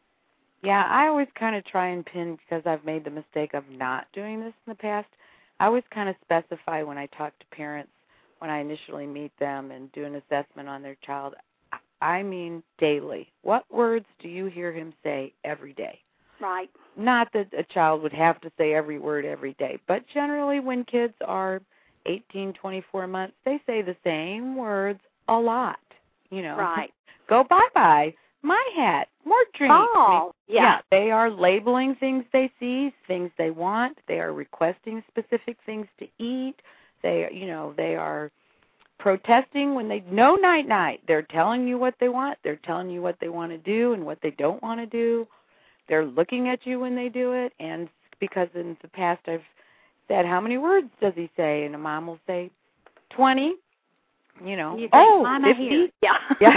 Yeah, I always kind of try and pin, because I've made the mistake of not doing this in the past, I always kind of specify when I talk to parents, when I initially meet them and do an assessment on their child, I mean daily. What words do you hear him say every day? Right. Not that a child would have to say every word every day, but generally when kids are eighteen, twenty-four months, they say the same words a lot, you know. Right. Go bye-bye, my hat, more drinks. Oh, I mean, yeah. yeah. They are labeling things they see, things they want. They are requesting specific things to eat. They, you know, they are protesting when they, no night-night. They're telling you what they want. They're telling you what they want to do and what they don't want to do. They're looking at you when they do it. And because in the past I've said, how many words does he say? And a mom will say, twenty. You know, you oh, fifty. Yeah. Yeah.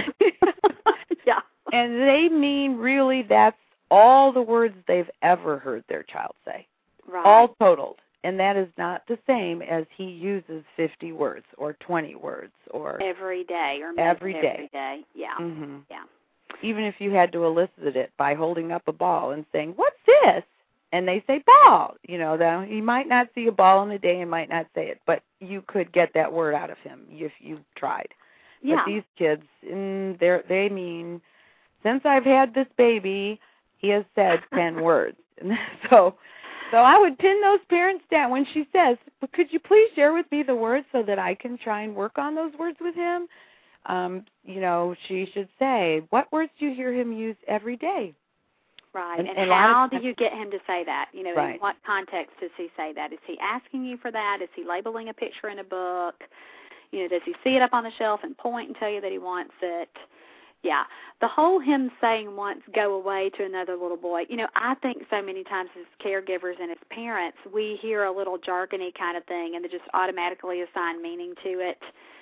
Yeah. And they mean really that's all the words they've ever heard their child say. Right. All totaled. And that is not the same as he uses fifty words or twenty words or every day or every day. Every day. Yeah. Mm-hmm. Yeah. Even if you had to elicit it by holding up a ball and saying, "What's this?" and they say ball, you know, though he might not see a ball in a day and might not say it, but you could get that word out of him if you tried. Yeah. But these kids, in their, they mean, since I've had this baby, he has said ten words. And so, so I would pin those parents down when she says, "But could you please share with me the words so that I can try and work on those words with him?" Um, you know, she should say, "What words do you hear him use every day?" Right. And, and, and how do you get him to say that? You know, right. In what context does he say that? Is he asking you for that? Is he labeling a picture in a book? You know, does he see it up on the shelf and point and tell you that he wants it? Yeah. The whole him saying once go away to another little boy, you know, I think so many times as caregivers and as parents, we hear a little jargony kind of thing and they just automatically assign meaning to it.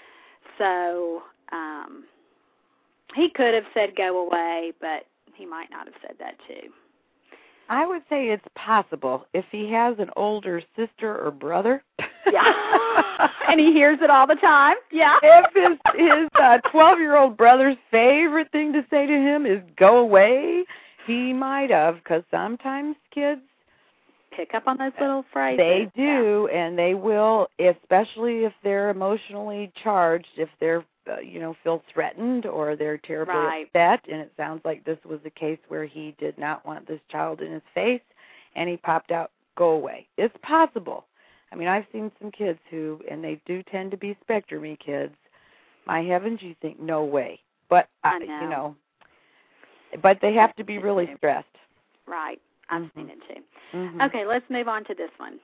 So um, he could have said go away, but he might not have said that too. I would say it's possible if he has an older sister or brother. Yeah. And he hears it all the time. Yeah. If his his uh, twelve-year-old brother's favorite thing to say to him is go away, he might have, because sometimes kids pick up on those little phrases. They do, yeah. And they will, especially if they're emotionally charged, if they're, uh, you know, feel threatened or they're terribly right. upset. And it sounds like this was a case where he did not want this child in his face, and he popped out, go away. It's possible. I mean, I've seen some kids who, and they do tend to be spectrum-y kids. My heavens, you think, no way. But, I, I know. you know, but they have to be really stressed. Right. I've mm-hmm. seen it too. Mm-hmm. Okay, let's move on to this one.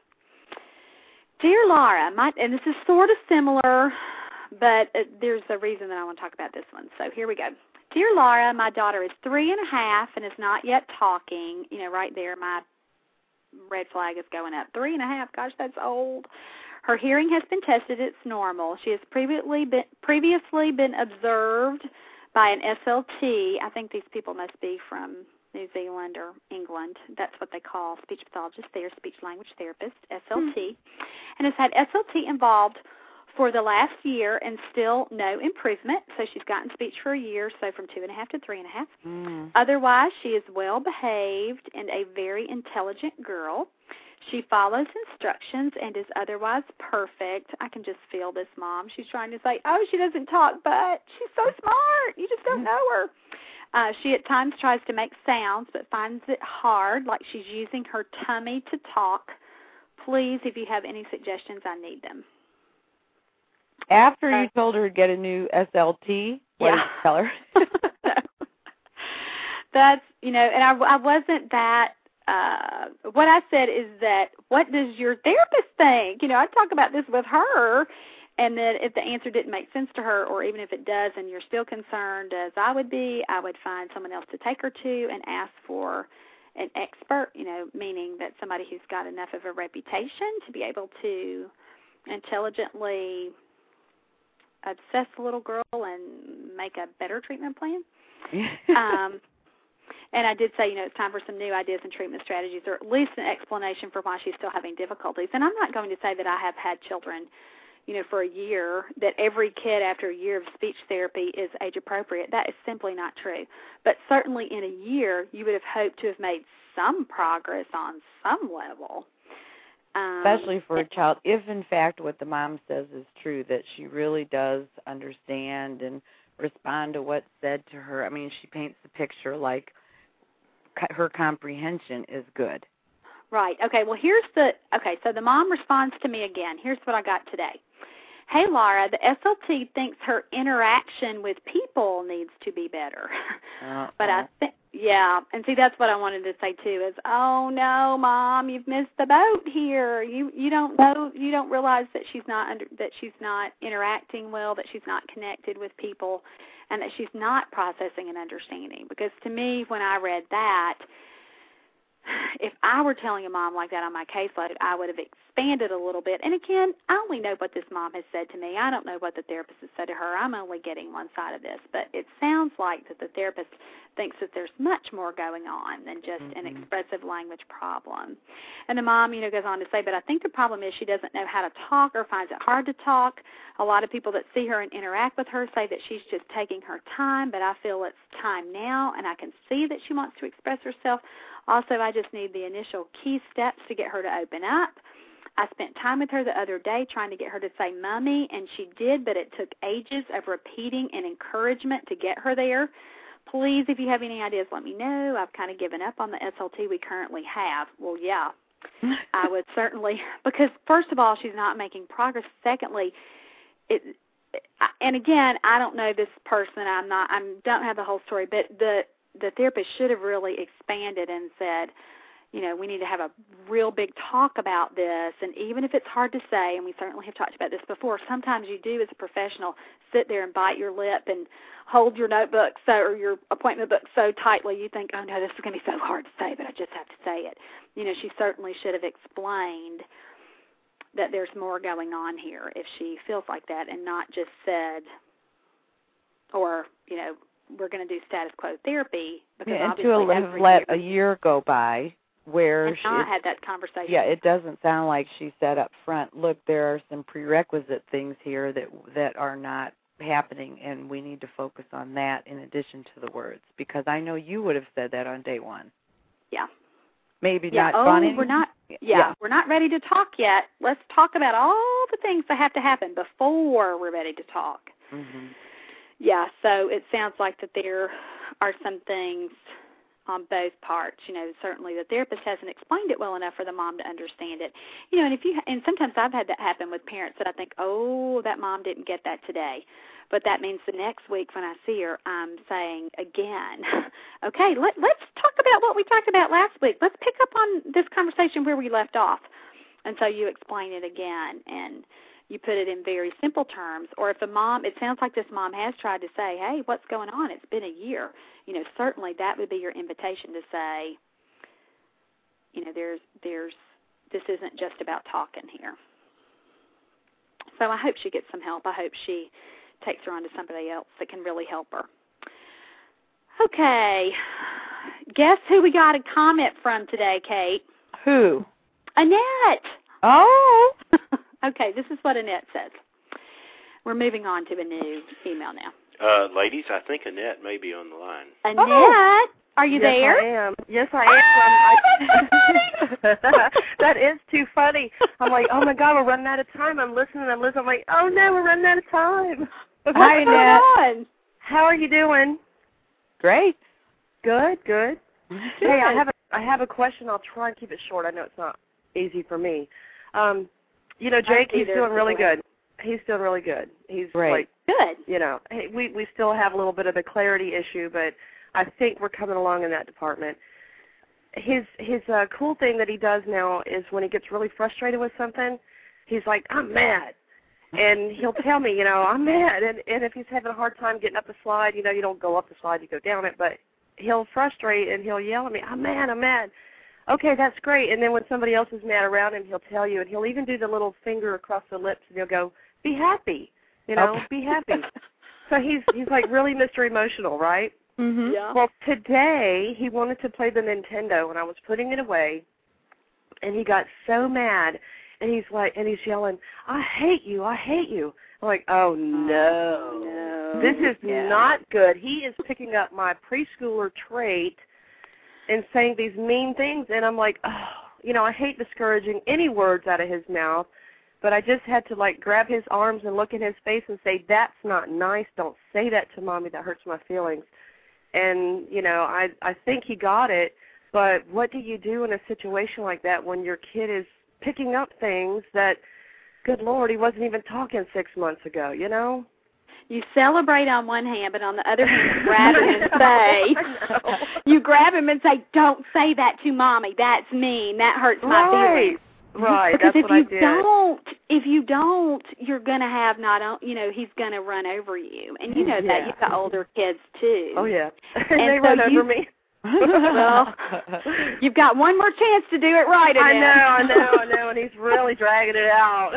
Dear Laura, my, and this is sort of similar, but uh, there's a reason that I want to talk about this one. So here we go. Dear Laura, my daughter is three and a half and is not yet talking. You know, right there, my red flag is going up. Three and a half, gosh, that's old. Her hearing has been tested. It's normal. She has previously been, previously been observed by an S L T. I think these people must be from New Zealand or England. That's what they call speech pathologists there, speech language therapist, S L T, mm. and has had S L T involved for the last year and still no improvement. So she's gotten speech for a year, so from two and a half to three and a half. Mm. Otherwise, she is well behaved and a very intelligent girl. She follows instructions and is otherwise perfect. I can just feel this mom. She's trying to say, oh, she doesn't talk, but she's so smart. You just don't know her. Uh, she at times tries to make sounds but finds it hard, like she's using her tummy to talk. Please, if you have any suggestions, I need them. After you told her to get a new S L T, what yeah. did you tell her? That's, you know, and I, I wasn't that, uh, what I said is that, what does your therapist think? You know, I talk about this with her, and then if the answer didn't make sense to her, or even if it does and you're still concerned as I would be, I would find someone else to take her to and ask for an expert, you know, meaning that somebody who's got enough of a reputation to be able to intelligently obsess the little girl and make a better treatment plan. um, and I did say, you know, it's time for some new ideas and treatment strategies, or at least an explanation for why she's still having difficulties. And I'm not going to say that I have had children, you know, for a year, that every kid after a year of speech therapy is age appropriate. That is simply not true. But certainly in a year, you would have hoped to have made some progress on some level. Um, Especially for a child, if in fact what the mom says is true, that she really does understand and respond to what's said to her. I mean, she paints the picture like her comprehension is good. Right. Okay, well, here's the, okay, so the mom responds to me again. Here's what I got today. Hey, Laura, the S L T thinks her interaction with people needs to be better. Uh-oh. But I think, yeah, and see, that's what I wanted to say, too, is, oh, no, Mom, you've missed the boat here. You you don't know, you don't realize that she's not under, that she's not interacting well, that she's not connected with people, and that she's not processing and understanding. Because to me, when I read that, if I were telling a mom like that on my caseload, I would have expanded a little bit. And again, I only know what this mom has said to me. I don't know what the therapist has said to her. I'm only getting one side of this. But it sounds like that the therapist thinks that there's much more going on than just mm-hmm. an expressive language problem. And the mom, you know, goes on to say, but I think the problem is she doesn't know how to talk or finds it hard to talk. A lot of people that see her and interact with her say that she's just taking her time, but I feel it's time now, and I can see that she wants to express herself. Also, I just need the initial key steps to get her to open up. I spent time with her the other day trying to get her to say Mommy, and she did, but it took ages of repeating and encouragement to get her there. Please, if you have any ideas, let me know. I've kind of given up on the S L T we currently have. Well, yeah, I would certainly, because first of all, she's not making progress. Secondly, it, and again, I don't know this person. I'm not, I don't have the whole story, but the the therapist should have really expanded and said, you know, we need to have a real big talk about this. And even if it's hard to say, and we certainly have talked about this before, sometimes you do as a professional sit there and bite your lip and hold your notebook so, or your appointment book so tightly you think, oh, no, this is going to be so hard to say, but I just have to say it. You know, she certainly should have explained that there's more going on here if she feels like that, and not just said, or, you know, we're going to do status quo therapy. Because yeah, and to have let a year go by where and she not had that conversation. Yeah, it doesn't sound like she said up front, look, there are some prerequisite things here that that are not happening, and we need to focus on that in addition to the words. Because I know you would have said that on day one. Yeah. Maybe yeah. not oh, funny. We're not, yeah, yeah, we're not ready to talk yet. Let's talk about all the things that have to happen before we're ready to talk. Mm-hmm. Yeah, so it sounds like that there are some things on both parts. You know, certainly the therapist hasn't explained it well enough for the mom to understand it. You know, and if you and sometimes I've had that happen with parents that I think, oh, that mom didn't get that today. But that means the next week when I see her, I'm saying again, okay, let, let's talk about what we talked about last week. Let's pick up on this conversation where we left off. And so you explain it again, and you put it in very simple terms. Or if a mom, it sounds like this mom has tried to say, hey, what's going on? It's been a year. You know, certainly that would be your invitation to say, you know, there's, there's, this isn't just about talking here. so I hope she gets some help. I hope she takes her on to somebody else that can really help her. Okay. Guess who we got a comment from today, Kate? Who? Annette. Oh. Okay, this is what Annette says. We're moving on to a new email now. Uh, ladies, I think Annette may be on the line. Annette, oh. are you yes, there? I am. Yes, I am. Oh, I, that is too funny. I'm like, oh, my God, we're running out of time. I'm listening. I'm listening. I'm like, oh, no, we're running out of time. What's Hi, going Annette. on? How are you doing? Great. Good, good. Good. Hey, I have a, I have a question. I'll try and keep it short. I know it's not easy for me. Um, you know, Jake, he's doing really good. He's doing really good. He's Great. like, Good. you know, hey, we, we still have a little bit of the clarity issue, but I think we're coming along in that department. His his uh, cool thing that he does now is when he gets really frustrated with something, he's like, I'm mad. And he'll tell me, you know, I'm mad. And, and if he's having a hard time getting up the slide, you know, you don't go up the slide, you go down it. But he'll frustrate and he'll yell at me, I'm mad, I'm mad. Okay, that's great. And then when somebody else is mad around him, he'll tell you. And he'll even do the little finger across the lips, and he'll go, be happy, you know, Oh. be happy. So he's he's like really Mister Emotional, right? Mm-hmm. Yeah. Well, today he wanted to play the Nintendo, and I was putting it away, and he got so mad, and he's like, and he's yelling, I hate you, I hate you. I'm like, oh, no. no. This is Yeah. not good. He is picking up my preschooler trait and saying these mean things, and I'm like, oh, you know, I hate discouraging any words out of his mouth, but I just had to, like, grab his arms and look in his face and say, that's not nice. Don't say that to Mommy. That hurts my feelings. And, you know, I I think he got it, but what do you do in a situation like that when your kid is picking up things that, good Lord, he wasn't even talking six months ago, you know? You celebrate on one hand, but on the other hand, you grab him and say, you grab him and say, don't say that to Mommy. That's mean. That hurts my right. feelings. Right, because that's if what you I did. don't, if you don't, you're gonna have not, on, you know, he's gonna run over you, and you know Yeah. that you've got older kids too. Oh yeah, And they so run you- over me. Well, you've got one more chance to do it right. I Annette. know, I know, I know, and he's really dragging it out.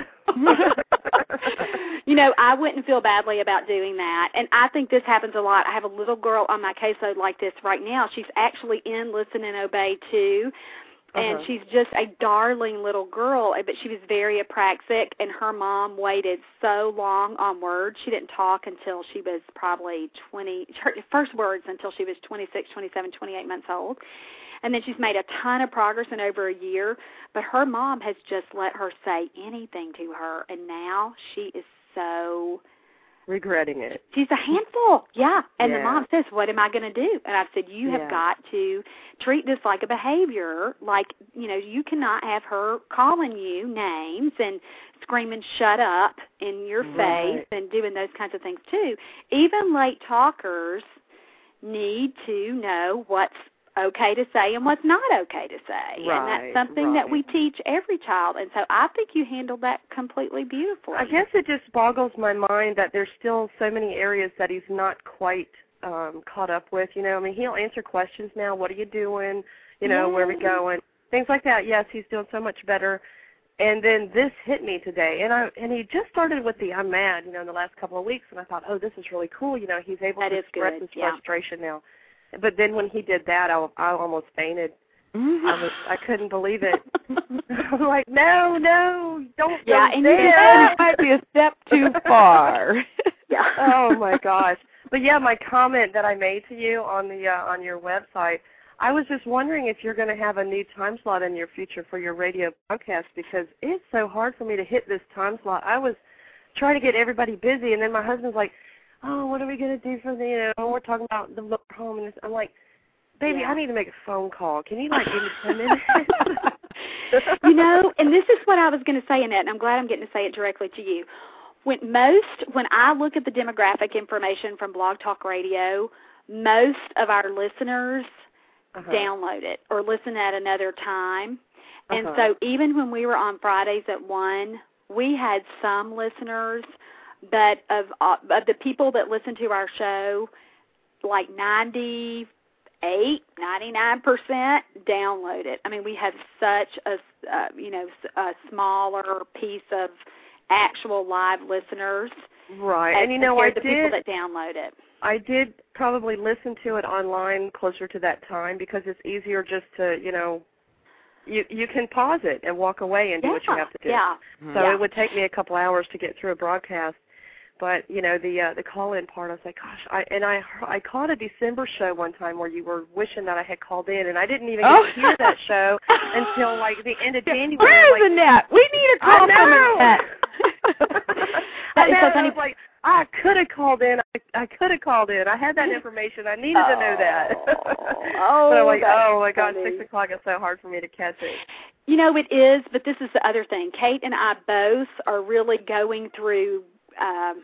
You know, I wouldn't feel badly about doing that, and I think this happens a lot. I have a little girl on my caseload like this right now. She's actually in Listen and Obey too. And Uh-huh. she's just a darling little girl, but she was very apraxic, and her mom waited so long on words. She didn't talk until she was probably twenty, her first words until she was twenty-six, twenty-seven, twenty-eight months old. And then she's made a ton of progress in over a year, but her mom has just let her say anything to her, and now she is so... regretting it. She's a handful, yeah. And Yeah. the mom says, what am I going to do? And I've said, you Yeah. have got to treat this like a behavior. Like, you know, you cannot have her calling you names and screaming shut up in your Right. face and doing those kinds of things too. Even late talkers need to know what's okay to say and what's not okay to say. Right, and that's something that right. we teach every child. And so I think you handled that completely beautifully. I guess it just boggles my mind that there's still so many areas that he's not quite um, caught up with. You know, I mean, he'll answer questions now. What are you doing? You know, where are we Yeah. going? Things like that. Yes, he's doing so much better. And then this hit me today, and I and he just started with the I'm mad, you know, in the last couple of weeks, and I thought, oh, this is really cool. You know, he's able That to is express good, his yeah. frustration now. But then when he did that, I, I almost fainted. I was I couldn't believe it. I'm like, no, no, don't Yeah, go and you there. That might be a step too far. Yeah. Oh my gosh! But yeah, my comment that I made to you on the uh, on your website, I was just wondering if you're going to have a new time slot in your future for your radio podcast, because it's so hard for me to hit this time slot. I was trying to get everybody busy, and then my husband's like, "Oh, what are we going to do for the?" You know, we're talking about the look home, and this. I'm like, "Baby, Yeah. I need to make a phone call. Can you like give me ten minutes?" You know, and this is what I was going to say, Annette, and I'm glad I'm getting to say it directly to you. When most, when I look at the demographic information from Blog Talk Radio, most of our listeners Uh-huh. download it or listen at another time. And Uh-huh. so even when we were on Fridays at one, we had some listeners, but of uh, of the people that listen to our show, like ninety-eight, ninety-nine percent download it. I mean, we have such a, uh, you know, a smaller piece of actual live listeners. Right, and you know, I the did. people that download it. I did probably listen to it online closer to that time because it's easier just to, you know, you you can pause it and walk away and do yeah, what you have to do. Yeah. So yeah. it would take me a couple hours to get through a broadcast. But, you know, the uh, the call-in part, I was like, gosh, I, and I I caught a December show one time where you were wishing that I had called in, and I didn't even oh. get to hear that show until, like, the end of January. Where is like, Annette? We need a call I from know. Annette. I, know, so I was like, I could have called in. I, I could have called in. I had that information. I needed oh. to know that. oh, but I'm like, oh, my God, funny. six o'clock is so hard for me to catch it. You know, it is, but this is the other thing. Kate and I both are really going through, um,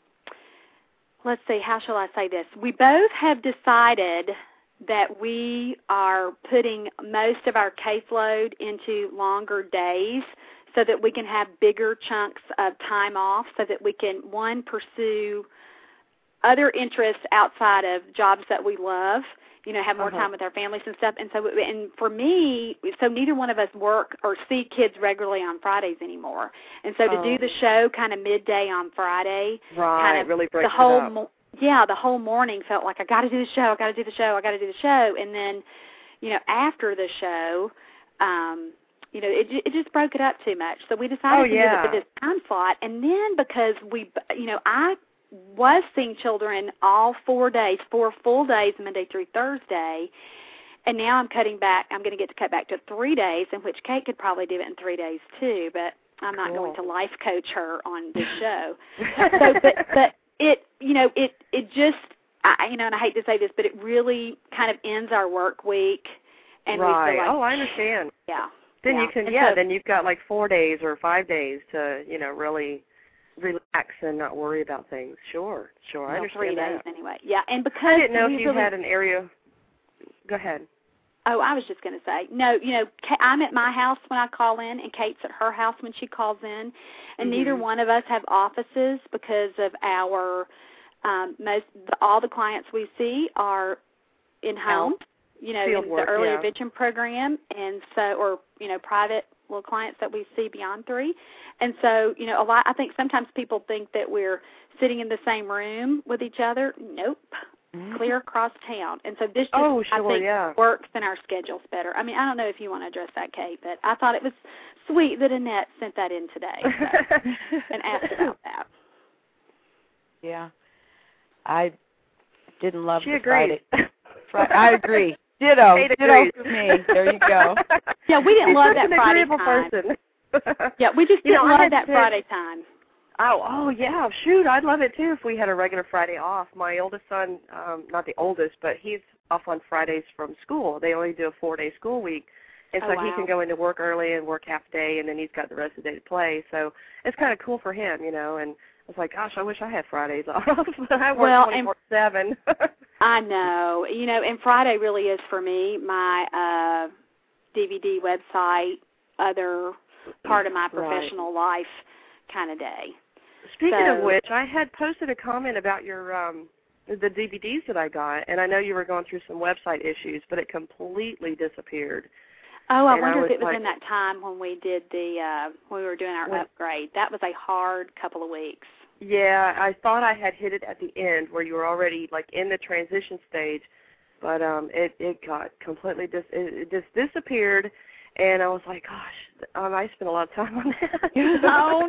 let's see, how shall I say this? We both have decided that we are putting most of our caseload into longer days so that we can have bigger chunks of time off so that we can, one, pursue other interests outside of jobs that we love, you know, have more uh-huh. time with our families and stuff. And so, and for me, so neither one of us work or see kids regularly on Fridays anymore. And so to oh. do the show kind of midday on Friday, right, kind of really breaks the whole it up. Mo- yeah, the whole morning felt like I got to do the show, I got to do the show, I got to do the show. And then, you know, after the show, um, you know, it it just broke it up too much. So we decided oh, to yeah. do it with this time slot. And then because we, you know, I was seeing children all four days, four full days, Monday through Thursday, and now I'm cutting back. I'm going to get to cut back to three days, in which Kate could probably do it in three days too, but I'm not cool. going to life coach her on this show. so, but, but it, you know, it it just, I, you know, and I hate to say this, but it really kind of ends our work week. And right. we feel like, oh, I understand. Yeah. Then yeah. you can, and yeah, so, then you've got like four days or five days to, you know, really relax and not worry about things. Sure, sure, I well, understand three that. days anyway. Yeah, and because I didn't know if you really, had an area. Go ahead. Oh, I was just going to say, no, you know, I'm at my house when I call in, and Kate's at her house when she calls in, and mm-hmm. neither one of us have offices because of our, um, most, all the clients we see are in-home, you know, Field in work, the early yeah. intervention program, and so, or, you know, private little clients that we see beyond three. And so, you know, a lot, I think sometimes people think that we're sitting in the same room with each other. Nope. Mm-hmm. Clear across town. And so this just, oh, sure, I think, yeah. works in our schedules better. I mean, I don't know if you want to address that, Kate, but I thought it was sweet that Annette sent that in today so, and asked about that. Yeah. I didn't love she the agreed. Friday. Friday. I agree. Ditto. Kate Ditto agrees. for me. There you go. Yeah, we didn't She's love such that an Friday agreeable time. person. Yeah, we just you didn't know, love that to, Friday time. Oh, oh yeah, shoot, I'd love it too if we had a regular Friday off. My oldest son, um, not the oldest, but he's off on Fridays from school. They only do a four-day school week, and oh, so wow. he can go into work early and work half day, and then he's got the rest of the day to play. So it's kind of cool for him, you know. And I was like, gosh, I wish I had Fridays off. I work well, twenty-four seven. I know, you know, and Friday really is for me my uh, D V D website, other part of my professional right. life kind of day. Speaking so, of which, I had posted a comment about your um, the D V Ds that I got, and I know you were going through some website issues, but it completely disappeared. Oh, I and wonder I was if it was like, in that time when we did the uh, when we were doing our when, upgrade. That was a hard couple of weeks. Yeah, I thought I had hit it at the end where you were already like in the transition stage, but um, it it got completely dis it, it just disappeared. And I was like, gosh, um, I spent a lot of time on that. Oh,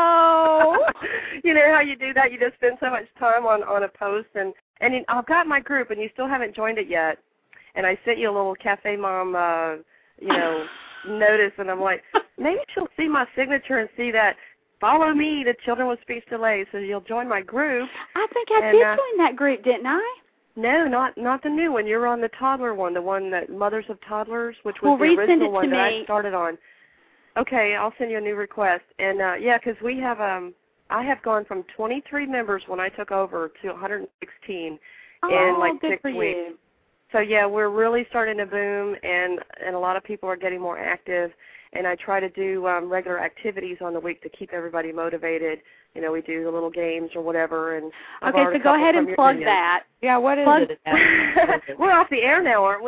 no. You know how you do that? You just spend so much time on, on a post. And, and it, I've got my group, and you still haven't joined it yet. And I sent you a little Cafe Mom, uh, you know, notice. And I'm like, maybe she'll see my signature and see that, follow me to Children with Speech Delay, so you'll join my group. I think I and, did uh, join that group, didn't I? No, not not the new one. You're on the toddler one, the one that Mothers of Toddlers, which was well, the resend original it one to that me. I started on. Okay, I'll send you a new request. And uh, yeah, because we have um, I have gone from twenty-three members when I took over to one hundred sixteen oh, in like good six for weeks. You. So yeah, we're really starting to boom, and and a lot of people are getting more active. And I try to do um, regular activities on the week to keep everybody motivated. You know, we do the little games or whatever. And I've okay, borrowed so a go couple ahead from and your plug videos. that. Yeah, what is plug it? We're off the air now, aren't we?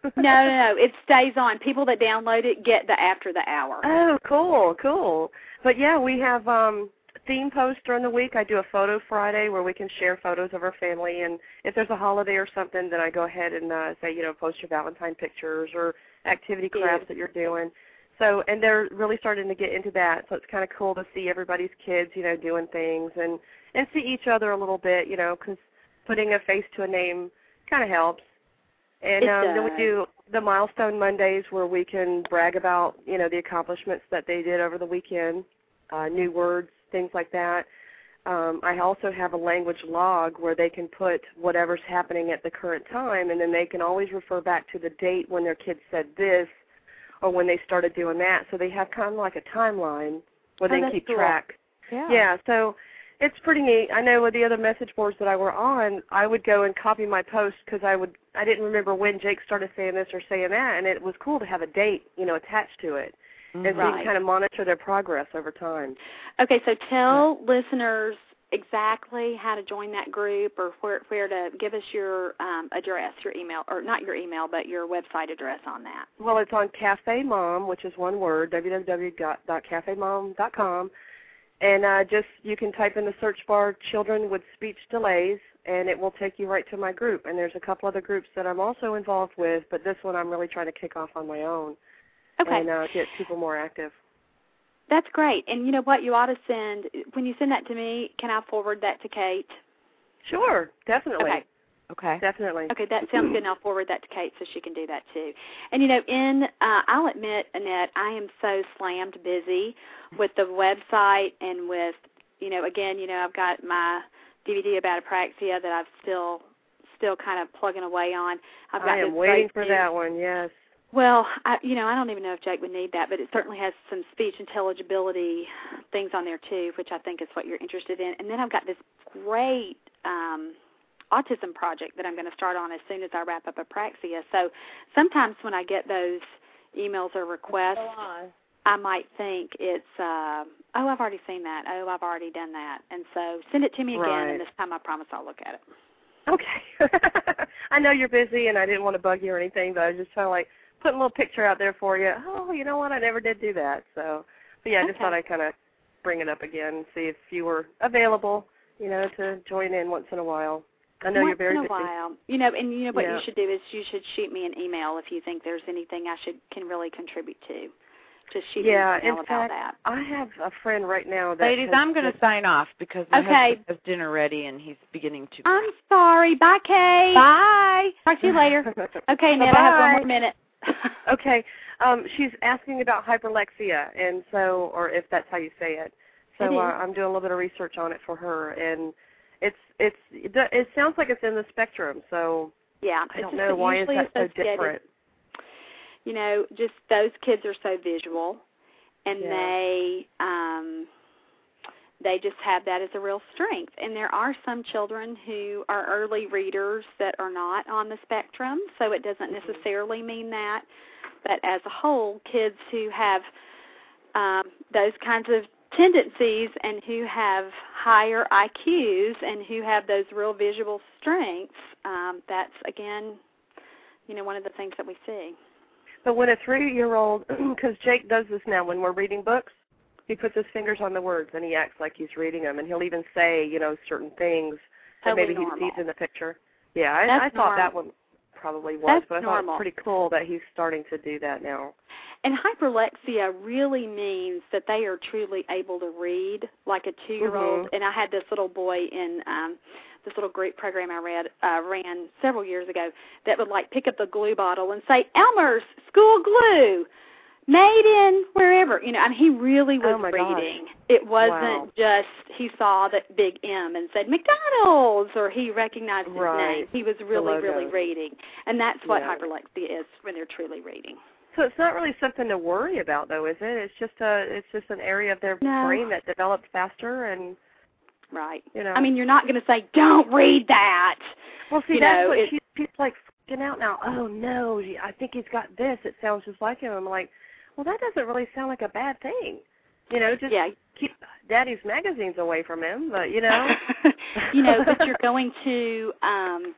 no, no, no. It stays on. People that download it get the after the hour. Oh, cool, cool. But, yeah, we have um, theme posts during the week. I do a photo Friday where we can share photos of our family. And if there's a holiday or something, then I go ahead and uh, say, you know, post your Valentine pictures or activity crafts that you're doing. So, and they're really starting to get into that. So it's kind of cool to see everybody's kids, you know, doing things and, and see each other a little bit, you know, because putting a face to a name kind of helps. And um, then we do the Milestone Mondays where we can brag about, you know, the accomplishments that they did over the weekend, uh, new words, things like that. Um, I also have a language log where they can put whatever's happening at the current time, and then they can always refer back to the date when their kids said this or when they started doing that. So they have kind of like a timeline where oh, they can keep cool. track. Yeah. Yeah, so it's pretty neat. I know with the other message boards that I were on, I would go and copy my post because I would I didn't remember when Jake started saying this or saying that, and it was cool to have a date, you know, attached to it, mm-hmm. and so you can kind of monitor their progress over time. Okay, so tell yeah. listeners exactly how to join that group or where where to give us your um, address, your email, or not your email, but your website address on that. Well, it's on Cafe Mom, which is one word, w w w dot cafe mom dot com. And uh, just you can type in the search bar children with speech delays, and it will take you right to my group. And there's a couple other groups that I'm also involved with, but this one I'm really trying to kick off on my own okay. and uh, get people more active. That's great. And you know what? You ought to send, when you send that to me, can I forward that to Kate? Sure, definitely. Okay. Okay. Definitely. Okay, that sounds good, and I'll forward that to Kate so she can do that too. And, you know, in uh, I'll admit, Annette, I am so slammed busy with the website and with, you know, again, you know, I've got my D V D about apraxia that I'm still still kind of plugging away on. I've got I am waiting for that one, yes. Well, I, you know, I don't even know if Jake would need that, but it certainly has some speech intelligibility things on there too, which I think is what you're interested in. And then I've got this great um, autism project that I'm going to start on as soon as I wrap up apraxia. So sometimes when I get those emails or requests, I might think it's, uh, oh, I've already seen that. Oh, I've already done that. And so send it to me again, right. and this time I promise I'll look at it. Okay. I know you're busy, and I didn't want to bug you or anything, but I was just kind of like putting a little picture out there for you. Oh, you know what? I never did do that. So, but yeah, I just okay. thought I'd kind of bring it up again and see if you were available, you know, to join in once in a while. I know Once you're very in a busy. while. You know, and you know what yeah. you should do is you should shoot me an email if you think there's anything I should can really contribute to. Just shoot yeah, me an email in about fact, that. I have a friend right now that Ladies, has, I'm going to sign off because my okay. husband has dinner ready and he's beginning to. I'm sorry. Bye, Kay. Bye. Talk to you later. Okay, Ned, I have one more minute. Okay. Um, she's asking about hyperlexia, and so, or if that's how you say it. So uh, I'm doing a little bit of research on it for her, and it's it's it, it sounds like it's in the spectrum. So yeah, I don't know why is that so different. You know, just those kids are so visual, and yeah. they um, they just have that as a real strength. And there are some children who are early readers that are not on the spectrum, so it doesn't mm-hmm. necessarily mean that. But as a whole, kids who have um, those kinds of tendencies and who have higher I Qs and who have those real visual strengths, um, that's, again, you know, one of the things that we see. But when a three-year-old, because Jake does this now when we're reading books, he puts his fingers on the words and he acts like he's reading them, and he'll even say, you know, certain things that totally maybe normal. he sees in the picture. Yeah, I, I thought normal. that one probably was, That's but I normal. thought it's pretty cool that he's starting to do that now. And hyperlexia really means that they are truly able to read, like a two-year-old. Mm-hmm. And I had this little boy in um, this little group program I read uh, ran several years ago that would, like, pick up the glue bottle and say, Elmer's School Glue, made in wherever. You know, I mean, he really was oh my reading. gosh. It wasn't wow. just he saw that big M and said McDonald's, or he recognized his right. name. He was really, really reading. And that's what yeah. hyperlexia is, when they're truly reading. So it's not really something to worry about, though, is it? It's just a, it's just an area of their no. brain that develops faster, and right. you know. I mean, you're not going to say, "Don't read that." Well, see, you that's know, what it, she's, she's like freaking out now. Oh no, I think he's got this. It sounds just like him. I'm like, well, that doesn't really sound like a bad thing. You know, just yeah. keep Daddy's magazines away from him. But you know, you know, but you're going to. Um,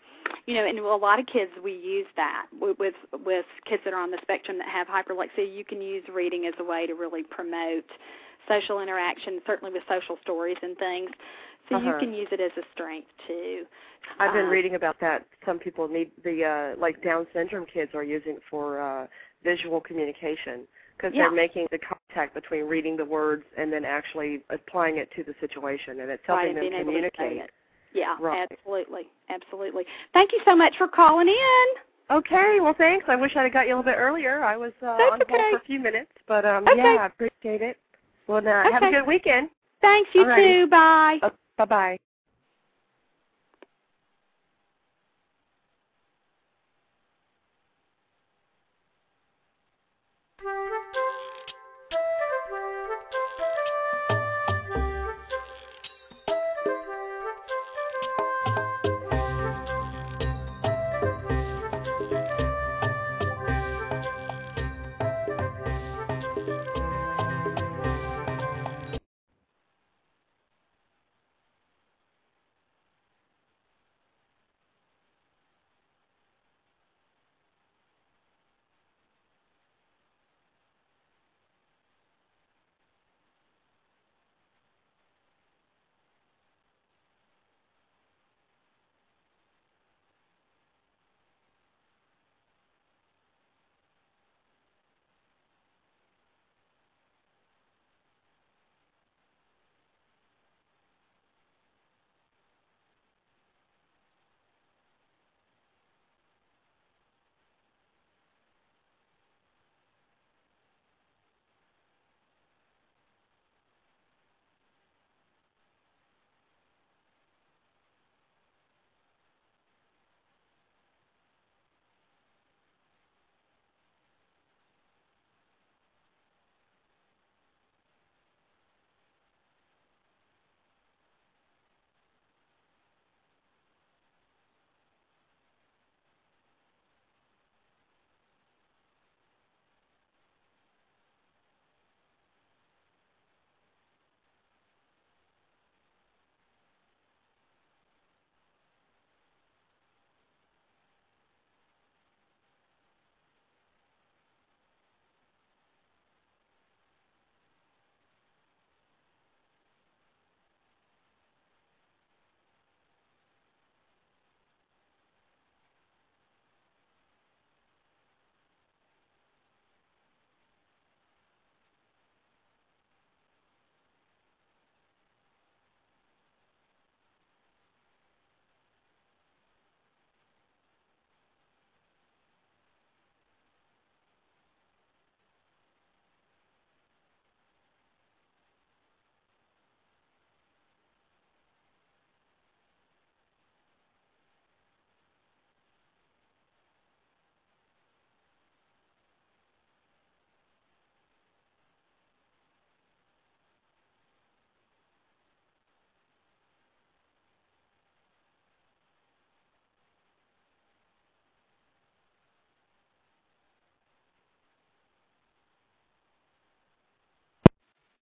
you know, and a lot of kids, we use that with, with with kids that are on the spectrum that have hyperlexia. You can use reading as a way to really promote social interaction, certainly with social stories and things. So uh-huh. you can use it as a strength too. I've been um, reading about that. Some people need the uh, like Down syndrome kids are using it for uh, visual communication because yeah. they're making the contact between reading the words and then actually applying it to the situation, and it's helping right, them communicate. It. Yeah, right. absolutely, absolutely. Thank you so much for calling in. Okay, well, thanks. I wish I'd have got you a little bit earlier. I was uh, on okay. hold for a few minutes, but um, okay. yeah, I appreciate it. Well, now, okay. have a good weekend. Thanks, you Alrighty. too. Bye. Uh, bye-bye.